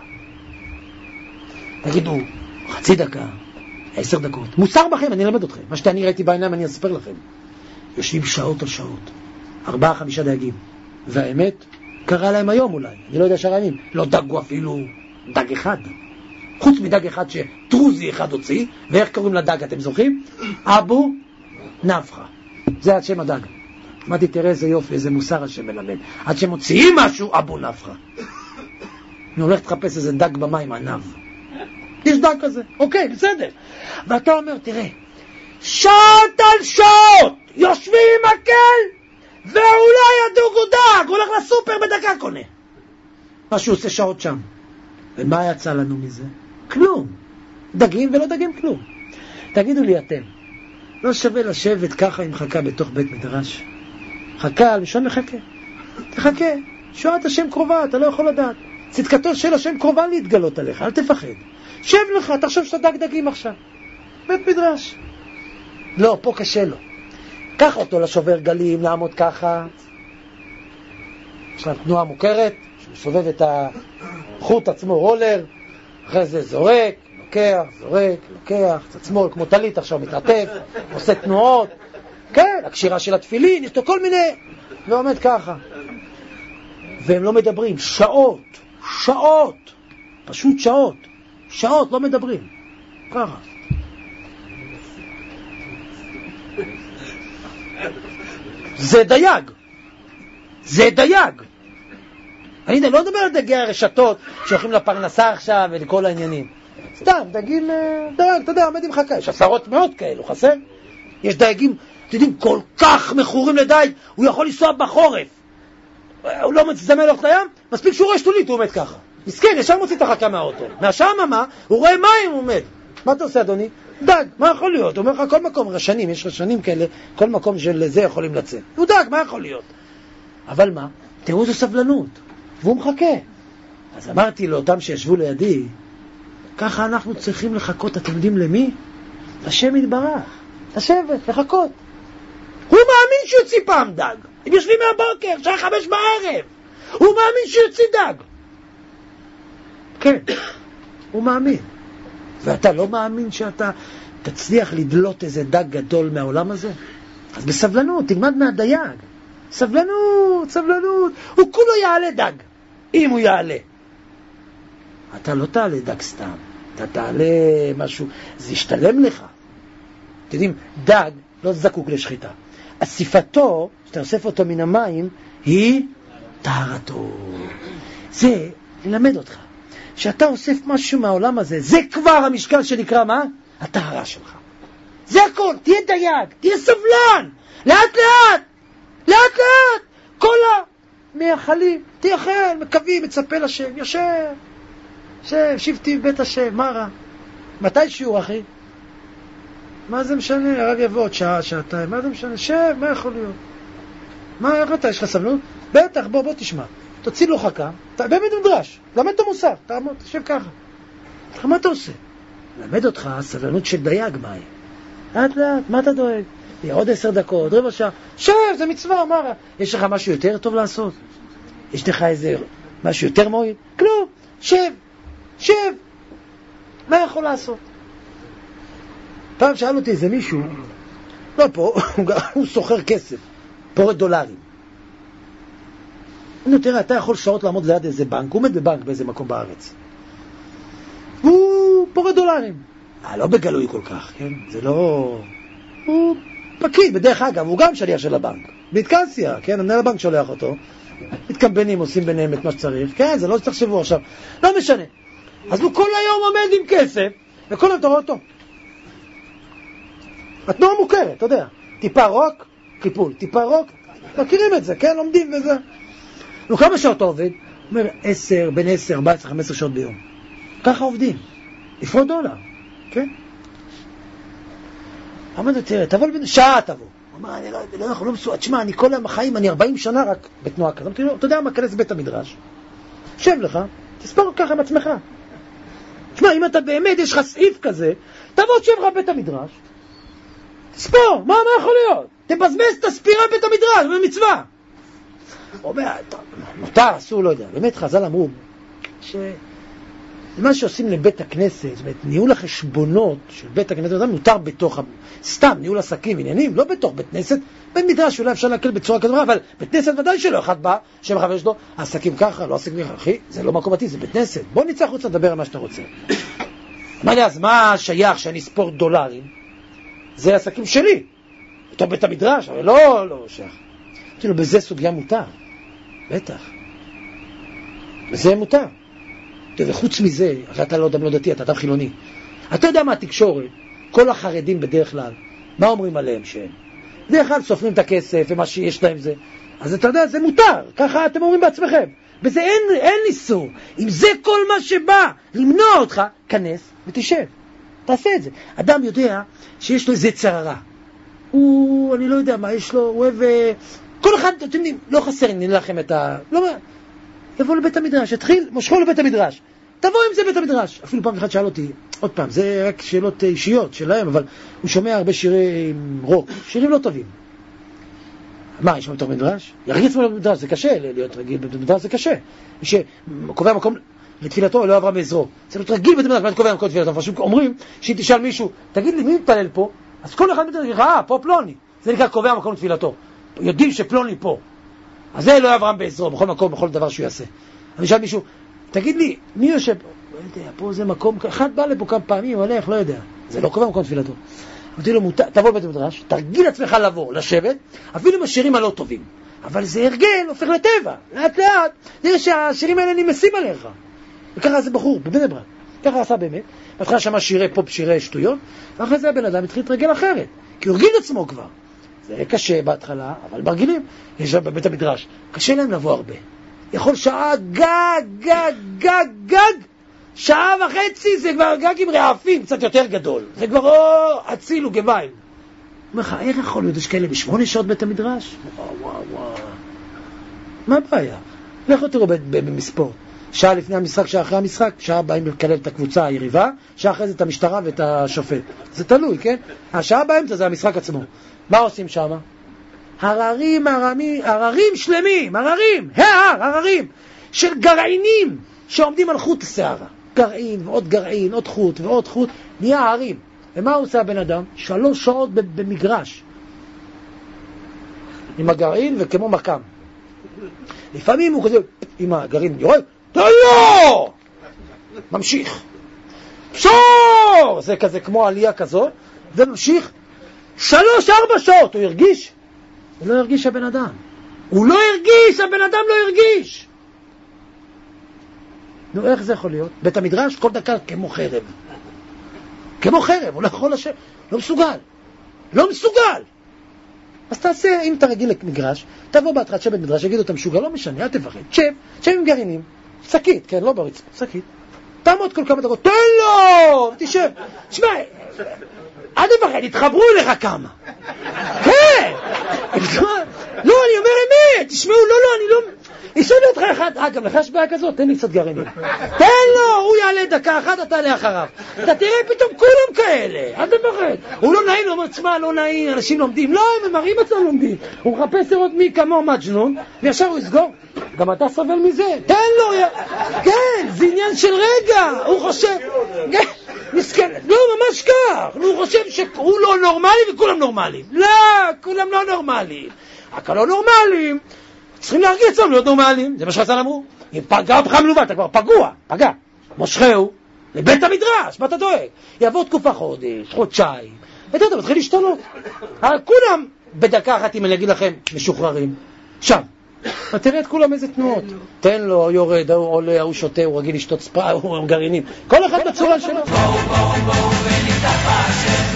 תגידו, חצי דקה, עשר דקות. מוסר בכם, אני אלמד אתכם. מה שאני ראיתי בעיניים, אני אספר לכם. יושבים שעות על שעות. ארבעה, חמישה דייגים. והאמת, קרה להם היום אולי. אני לא יודע שהרעמים. לא דגו אפילו דג אחד. חוץ מדג אחד שטרוזי אחד הוציא. ואיך קוראים לדג, אתם זוכרים? אבו נפחה. זה עד שם הדג. אמרתי, תראה איזה יופי, איזה מוסר השם מלמד. עד שמוציאים משהו, אבו נפחה. אני הולך לחפש איזה דג במים, ענב. יש דג כזה. אוקיי, בסדר. ואתה אומר, תראה, שעות על שעות, יושבים עם מקל, ואולי הדוג הוא דג, הוא הולך לסופר בדקה קונה. מה שהוא עושה שעות שם. ומה יצא לנו מזה? כלום. דגים ולא דגים כלום. תגידו לי אתם, לא שווה לשבת ככה עם חכה בתוך בית מדרש? חכה, לשון מחכה. תחכה, שואת השם קרובה, אתה לא יכול לדעת. צדקתו של השם קרובה להתגלות עליך, אל תפחד. שב לך, תחשוב שאתה דג דגים עכשיו. בית מדרש. לא, פה קשה לו. קח אותו לשובר גלים, לעמוד ככה. יש לה תנועה מוכרת, שהוא סובב את החוט עצמו רולר, אחרי זה זורק, לוקח, זורק, לוקח, קצת שמאל, כמו טלית עכשיו מתעטף, עושה תנועות, כן, הקשירה של התפילין, יש לו כל מיני, ועומד ככה. והם לא מדברים, שעות, שעות, פשוט שעות, שעות לא מדברים, ככה. זה דייג, זה דייג. אני לא מדבר על דגי הרשתות שהולכים לפרנסה עכשיו ולכל העניינים. סתם, דגים, דייג, אתה יודע, עומד עם חכה, יש עשרות מאות כאלו, חסר? יש דייגים, אתם יודעים, כל כך מכורים לדייג, הוא יכול לנסוע בחורף. הוא לא מזדמן לך לים, מספיק שהוא רואה שתולית, הוא עומד ככה. מסכן, ישר מוציא את החכה מהאוטו. מהשם מה? הוא רואה מים, הוא עומד. מה אתה עושה, אדוני? דג, מה יכול להיות? הוא אומר לך, כל מקום, רשנים, יש רשנים כאלה, כל מקום של זה יכולים לצאת. הוא דג, מה יכול להיות? אבל מה? תראו איזו סבלנות. והוא מחכה. אז אמרתי לאותם שישבו לידי, ככה אנחנו צריכים לחכות, אתם יודעים למי? השם יתברך. לשבת, לחכות. הוא מאמין שיוציא פעם דג. הם יושבים מהבוקר, שעה חמש בערב. הוא מאמין שיוציא דג. כן, הוא מאמין. ואתה לא מאמין שאתה תצליח לדלות איזה דג גדול מהעולם הזה? אז בסבלנות, תלמד מהדייג. סבלנות, סבלנות. הוא כולו יעלה דג, אם הוא יעלה. אתה לא תעלה דג סתם. אתה תעלה משהו, זה ישתלם לך. אתם יודעים, דג לא זקוק לשחיטה. אסיפתו, שאתה אוסף אותו מן המים, היא טהרתו. זה ללמד אותך. שאתה אוסף משהו מהעולם הזה, זה כבר המשקל שנקרא מה? הטהרה שלך. זה הכל, תהיה דייג, תהיה סבלן, לאט לאט, לאט לאט, כל המייחלים, תייחל, מקווים, מצפה לשם, יושב, יושב, שבתי בבית השם, מה רע? מתי שיעור אחי? מה זה משנה? הרב יבוא עוד שעה, שעתיים, מה זה משנה? שב, מה יכול להיות? מה, איך אתה, יש לך סבלנות? בטח, בוא, בוא תשמע. תוציא לו חכה, באמת מדרש, למד את המוסר, תעמוד, תשב ככה. מה אתה עושה? למד אותך סבלנות של דייג, מה היא? לאט לאט, מה אתה דואג? יהיה עוד עשר דקות, רבע שעה, שב, זה מצווה, מה רע? יש לך משהו יותר טוב לעשות? יש לך איזה משהו יותר מועיל? כלום, שב, שב, מה יכול לעשות? פעם שאל אותי איזה מישהו, לא פה, הוא סוחר כסף, פורט דולרים. אני תראה, אתה יכול שעות לעמוד ליד איזה בנק, הוא עומד בבנק באיזה מקום בארץ. הוא פורט דולרים. אה, לא בגלוי כל כך, כן? זה לא... הוא פקיד, בדרך אגב, הוא גם שליח של הבנק. בהתקנסיה, כן? המנהל הבנק שולח אותו. מתקמבנים, עושים ביניהם את מה שצריך. כן, זה לא שתחשבו עכשיו. לא משנה. אז הוא כל היום עומד עם כסף, וכל היום תראו אותו. התנועה מוכרת, אתה יודע. טיפה רוק, קיפול. טיפה רוק, מכירים את זה, כן? לומדים וזה. נו, כמה שעות אתה עובד? הוא אומר, עשר, בין עשר, ארבע עשרה, חמש עשרה שעות ביום. ככה עובדים. לפרוט דולר, כן? אמרנו, תראה, תבוא לבן... שעה תבוא. הוא אמר, אני לא, לא יכול, לא מסועת. תשמע, אני כל היום החיים, אני ארבעים שנה רק בתנועה כזאת. אתה יודע מה, כנס בית המדרש. שב לך, תספור ככה עם עצמך. תשמע, אם אתה באמת, יש לך סעיף כזה, תבוא שב לך בית המדרש. תספור, מה, מה יכול להיות? תבזבז את הספירה בית המדרש, זה מצווה. הוא אומר, מותר, אסור, לא יודע. באמת חז"ל אמרו, שמה שעושים לבית הכנסת, זאת אומרת, ניהול החשבונות של בית הכנסת, מותר בתוך, סתם, ניהול עסקים, עניינים, לא בתוך בית כנסת, בית מדרש אולי אפשר להקל בצורה כזאת, אבל בית כנסת ודאי שלא, אחד בא, שם חבר שלו, עסקים ככה, לא עסקים ככה, אחי, זה לא מקומתי, זה בית כנסת. בוא נצא חוץ לדבר על מה שאתה רוצה. אמר לי, אז מה שייך שאני ספור דולרים? זה עסקים שלי. בתוך בית המדרש, אבל לא, לא שייך. אמרתי לו, בזה סוגיה מותר. בטח. בזה מותר. וחוץ מזה, הרי אתה לא אדם לא דתי, אתה אדם חילוני. אתה יודע מה התקשורת? כל החרדים בדרך כלל, מה אומרים עליהם שהם? בדרך כלל סופרים את הכסף ומה שיש להם זה. אז אתה יודע, זה מותר. ככה אתם אומרים בעצמכם. בזה אין, אין איסור. אם זה כל מה שבא למנוע אותך, כנס ותשב. תעשה את זה. אדם יודע שיש לו איזה צררה. הוא, אני לא יודע מה, יש לו, הוא אוהב... כל אחד, אתם יודעים, לא חסר, אני לכם את ה... לא מה... יבוא לבית המדרש, התחיל, מושכו לבית המדרש. תבוא עם זה בית המדרש. אפילו פעם אחת שאל אותי, עוד פעם, זה רק שאלות אישיות שלהם, אבל הוא שומע הרבה שירי רוק, שירים לא טובים. מה, יש בתוך מדרש? ירגיץ בבית המדרש, זה קשה, להיות רגיל בבית המדרש זה קשה. מי שקובע מקום לתפילתו, לא עברה מעזרו. זה להיות רגיל בבית המדרש, מה קובע מקום לתפילתו? פשוט אומרים, שאם תשאל מישהו, תגיד לי, מי מתפלל פה? אז כל אחד מתפלל, אה, פה פלוני. זה נקרא קובע מקום לתפילתו. יודעים שפלוני פה. אז זה לא אברהם בעזרו, בכל מקום, בכל דבר שהוא יעשה. אני שאל מישהו, תגיד לי, מי יושב? לא יודע, פה זה מקום, אחד בא לפה כמה פעמים, הולך, לא יודע. זה לא קובע מקום תפילתו. אמרתי לו, תבוא לבית המדרש, תרגיל עצמך לבוא, לשבת, אפילו עם השירים הלא טובים. אבל זה הרגל, הופך לטבע. לאט לאט, נראה שהשירים האלה נמסים עליך. וככה זה בחור, בבני ברק. ככה עשה באמת. בהתחלה שמע שירי פופ, שירי שטויות, ואחרי זה הבן אדם התחיל להתרגל אחרת. כי הוא הרגיל עצמו כבר. זה קשה בהתחלה, אבל ברגילים. יש בבית המדרש. קשה להם לבוא הרבה. יכול שעה גג, גג, גג, גג. שעה וחצי זה כבר גג עם רעפים, קצת יותר גדול. זה כבר או אציל וגביים. אומר לך, איך יכול להיות? יש כאלה בשמונה שעות בית המדרש? וואו, וואו, וואו. מה הבעיה? לכו תראו במספור. שעה לפני המשחק, שעה אחרי המשחק, שעה באים לקלל את הקבוצה היריבה, שעה אחרי זה את המשטרה ואת השופט. זה תלוי, כן? השעה באמצע זה המשחק עצמו. מה עושים שם? הררים, הרמים, הררים שלמים, הררים, הער, הררים, של גרעינים שעומדים על חוט השערה. גרעין ועוד גרעין, עוד חוט ועוד חוט, נהיה הערים. ומה עושה הבן אדם? שלוש שעות במגרש. עם הגרעין וכמו מקם. לפעמים הוא כזה, עם הגרעין יורד, תלו! ממשיך. שור! זה כזה כמו עלייה כזו, וממשיך. שלוש, ארבע שעות. הוא הרגיש? הוא לא הרגיש הבן אדם. הוא לא הרגיש, הבן אדם לא הרגיש. נו, איך זה יכול להיות? בית המדרש כל דקה כמו חרב. כמו חרב, הוא לא יכול לשבת. לא מסוגל. לא מסוגל. אז תעשה, אם אתה רגיל למגרש, תבוא בהתחלה שבית מדרש, יגידו, אתה משוגע, לא משנה, אל תפחד. שב, שב עם גרעינים. שקית, כן, לא בריץ, שקית. תעמוד כל כמה דקות, תן לו! תשב. תשמע, אל תפחד, יתחברו אליך כמה. כן! לא, אני אומר אמת, תשמעו, לא, לא, אני לא... ישאל אותך אחד, אה, גם לך יש בעיה כזאת, תן לי קצת גרעינים. תן לו, הוא יעלה דקה אחת, אתה עלה אחריו. אתה תראה פתאום כולם כאלה, אל תפחד. הוא לא נעים, הוא אומר, תשמע, לא נעים, אנשים לומדים. לא, הם מראים עצמם לומדים. הוא מחפש לראות מי כמו מג'נון, וישר הוא יסגור. גם אתה סובל מזה, תן לו. כן, זה עניין של רגע. הוא חושב, מסכן, לא, ממש כך. הוא חושב שהוא לא נורמלי וכולם נורמליים. לא, כולם לא נורמליים. רק הלא נורמליים צריכים להרגיע עצמם להיות נורמליים. זה מה שחז"ל אמרו. אם פגע בך מלווה, אתה כבר פגוע, פגע. מושכהו לבית המדרש, מה אתה דואג? יעבור תקופה חודש, חודשיים, ואתה אתה מתחיל להשתנות. כולם בדקה אחת, אם אני אגיד לכם, משוחררים. שם. תראה את כולם איזה תנועות. תן לו, יורד, הוא עולה, הוא שותה, הוא רגיל לשתות ספרה, הוא גרעינים. כל אחד בצורה שלו. בואו, בואו, בואו, ונפתח השם.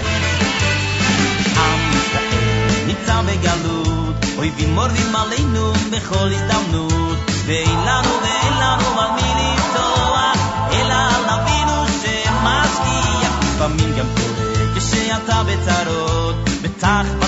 עם ישראל ניצב בגלות, אויבים מורדים עלינו בכל הזדמנות, ואין לנו ואין לנו על מי לפתוח, אלא על אבינו שמשגיח. לפעמים גם קורה כשאתה בצרות, בטח